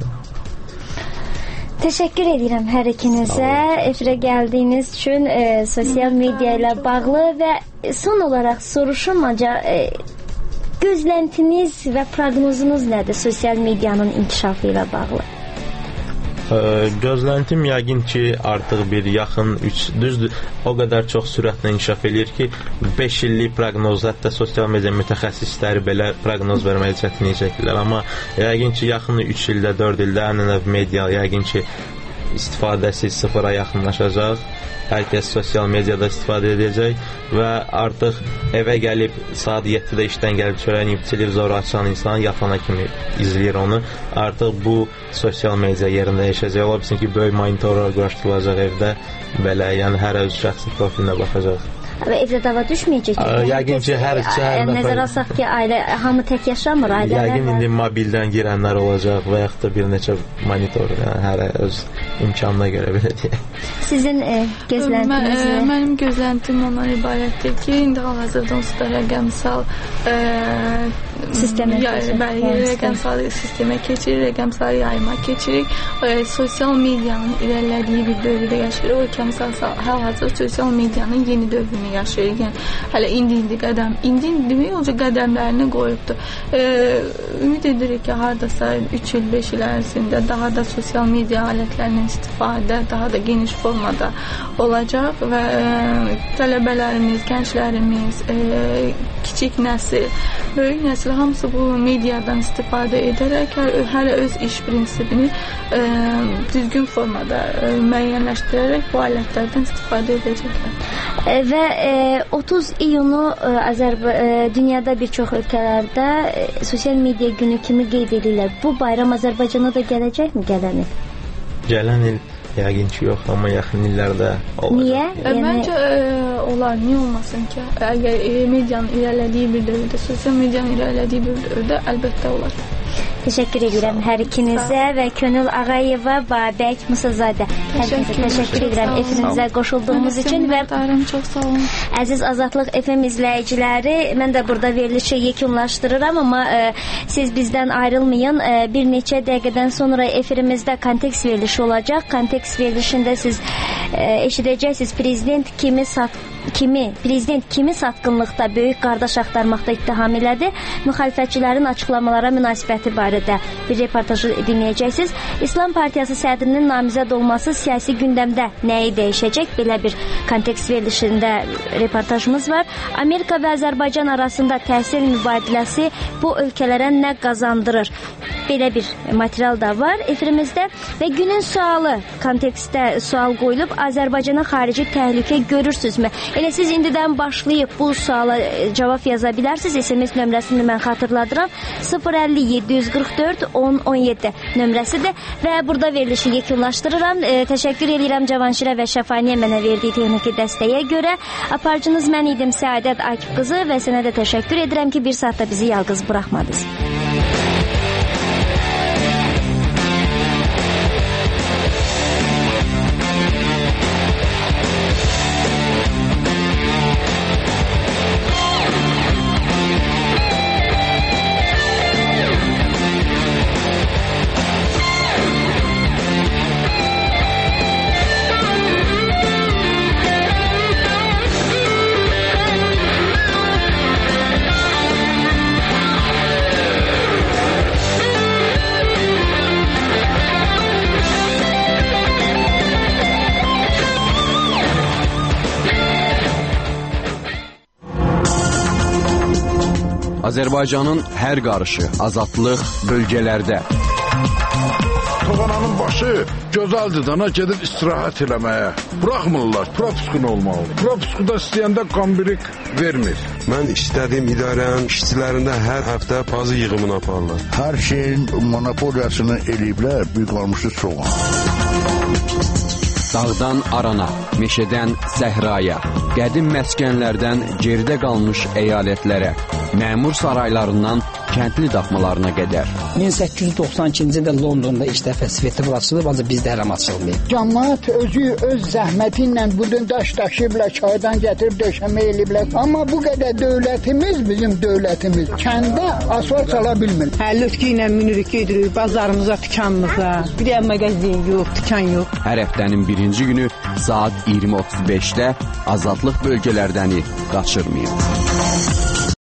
Təşəkkür edirəm hər ikinizə efirə gəldiyiniz üçün, e, sosial media ilə bağlı və son olaraq soruşum, ancaq e, gözləntiniz və proqnozunuz nədir sosial medianın inkişafı ilə bağlı? Ə, gözləntim yəqin ki, artıq bir yaxın üç, düzdür, o qədər çox sürətlə inkişaf edir ki, beş illik proqnoz, hətta sosial media mütəxəssisləri belə proqnoz verməyə çətinlik çəkirlər, amma yəqin ki, yaxın üç ildə, dörd ildə ənənəvi media yəqin ki, istifadəsi sıfıra yaxınlaşacaq. Hər kəs sosial mediada istifadə edəcək və artıq evə gəlib saat yeddidə işdən gəlib çörəyini televizoru açan insan yatana kimi izləyir onu. Artıq bu sosial media yerində yaşayacaq. Ola bilsin ki, böyük monitorlar quraşdırılacaq evdə, belə, yəni hər öz şəxsi profilinə baxacaq. Və evdə dava düşməyəcək. Yəqin ki, hər iki hər nəfər... Nəzər alsaq ki, ailə, hamı tək yaşamır, ailələr Yəqin indi mobildən girənlər olacaq və yaxud da bir neçə monitor, yəni hər öz imkanına görə belə deyək. Sizin e, gözləntiniz nə? Mənim gözləntim ondan ibarətdir ki, indi hal-hazırda onsuz da rəqəmsal e, sistemə rəqəmsal sistemə keçirik, rəqəmsal yayıma keçirik. E, sosial medianın irəlilədiyi bir dövrdə yaşayırıq. O rəqəmsal hal-hazırda sosial medianın yeni dövrünü yaşayırıq. Yəni, hələ indi-indi qədəm, indi-indi demək olacaq qədəmlərini qoyubdur. E, ümid edirik ki, haradasa üç il, beş il ərzində daha da sosial media alətlərinin istifadə daha da geniş formada olacaq və e, tələbələrimiz, gənclərimiz, e, kiçik nəsil, böyük nəsil hamısı bu mediadan istifadə edərək hər, hər öz iş prinsipini e, düzgün formada e, müəyyənləşdirərək bu alətlərdən istifadə edəcəklər. E, və e, otuz iyunu e, Azərba e, dünyada bir çox ölkələrdə e, sosial media günü kimi qeyd edirlər. Bu bayram Azərbaycana da gələcəkmi gələn il? Gələn il yəqin ki, yox, amma yaxın illərdə olacaq. Niyə? Yəni... Məncə e, olar, niyə olmasın ki? Əgər e, medianın irəlilədiyi bir dövrdə, sosial medianın irəlilədiyi bir dövrdə əlbəttə olar. Təşəkkür edirəm hər ikinizə və Könül Ağayeva, Babək Musazadə. Hər ikinizə təşəkkür edirəm efirimizə qoşulduğumuz üçün və çox sağ olun. Əziz Azadlıq F M izləyiciləri, mən də burada verilişi yekunlaşdırıram, amma e, siz bizdən ayrılmayın. E, bir neçə dəqiqədən sonra efirimizdə kontekst verilişi olacaq. Kontekst verilişində siz e, eşidəcəksiniz prezident kimi sat kimi, prezident kimi satqınlıqda böyük qardaş axtarmaqda ittiham elədi. Müxalifətçilərin açıqlamalara münasibəti barədə bir reportajı dinləyəcəksiniz. İslam Partiyası sədrinin namizəd olması siyasi gündəmdə nəyi dəyişəcək? Belə bir kontekst verilişində reportajımız var. Amerika və Azərbaycan arasında təhsil mübadiləsi bu ölkələrə nə qazandırır? belə bir material da var efirimizdə və günün sualı kontekstdə sual qoyulub, Azərbaycana xarici təhlükə görürsünüzmü? Elə siz indidən başlayıb bu suala cavab yaza bilərsiniz. S M S nömrəsini mən xatırladıram. sıfır əlli yeddi yüz qırx dörd on on yeddi nömrəsidir və burada verilişi yekunlaşdırıram. E, təşəkkür edirəm Cavanşirə və Şəfaniyə mənə verdiyi texniki dəstəyə görə. Aparıcınız mən idim Səadət Akif qızı və sənə də təşəkkür edirəm ki, bir saatda bizi yalqız buraxmadınız. Azərbaycanın hər qarışı, azadlıq bölgələrdə. Toğananın başı gözəldir dana gedib istirahət eləməyə. Buraxmırlar, propuskun olmalı. Propuskuda istəyəndə qambirik vermir. Mən istədiyim idarənin işçilərində hər həftə pazı yığımını aparırlar. Hər şeyin monopoliyasını eləyiblər, bir qalmışı çox. Dağdan arana, meşədən səhraya, qədim məskənlərdən geridə qalmış əyalətlərə, məmur saraylarından kəndli daxmalarına qədər. min səkkiz yüz doxsan ikinci ildə Londonda ilk dəfə svetofor açılıb, ancaq bizdə hələm açılmayıb. Cəmaət özü öz zəhməti ilə budun daş daşıyıblar, çaydan gətirib döşəmə eləyiblər. Amma bu qədər dövlətimiz, bizim dövlətimiz kəndə asfalt sala bilmir. Hə, lütki ilə minirik, gedirik bazarımıza, dükanımıza. Bir də mağazin yox, dükan yox. Hər həftənin birinci günü saat iyirmi otuz beşdə azadlıq bölgələrdəni qaçırmayın.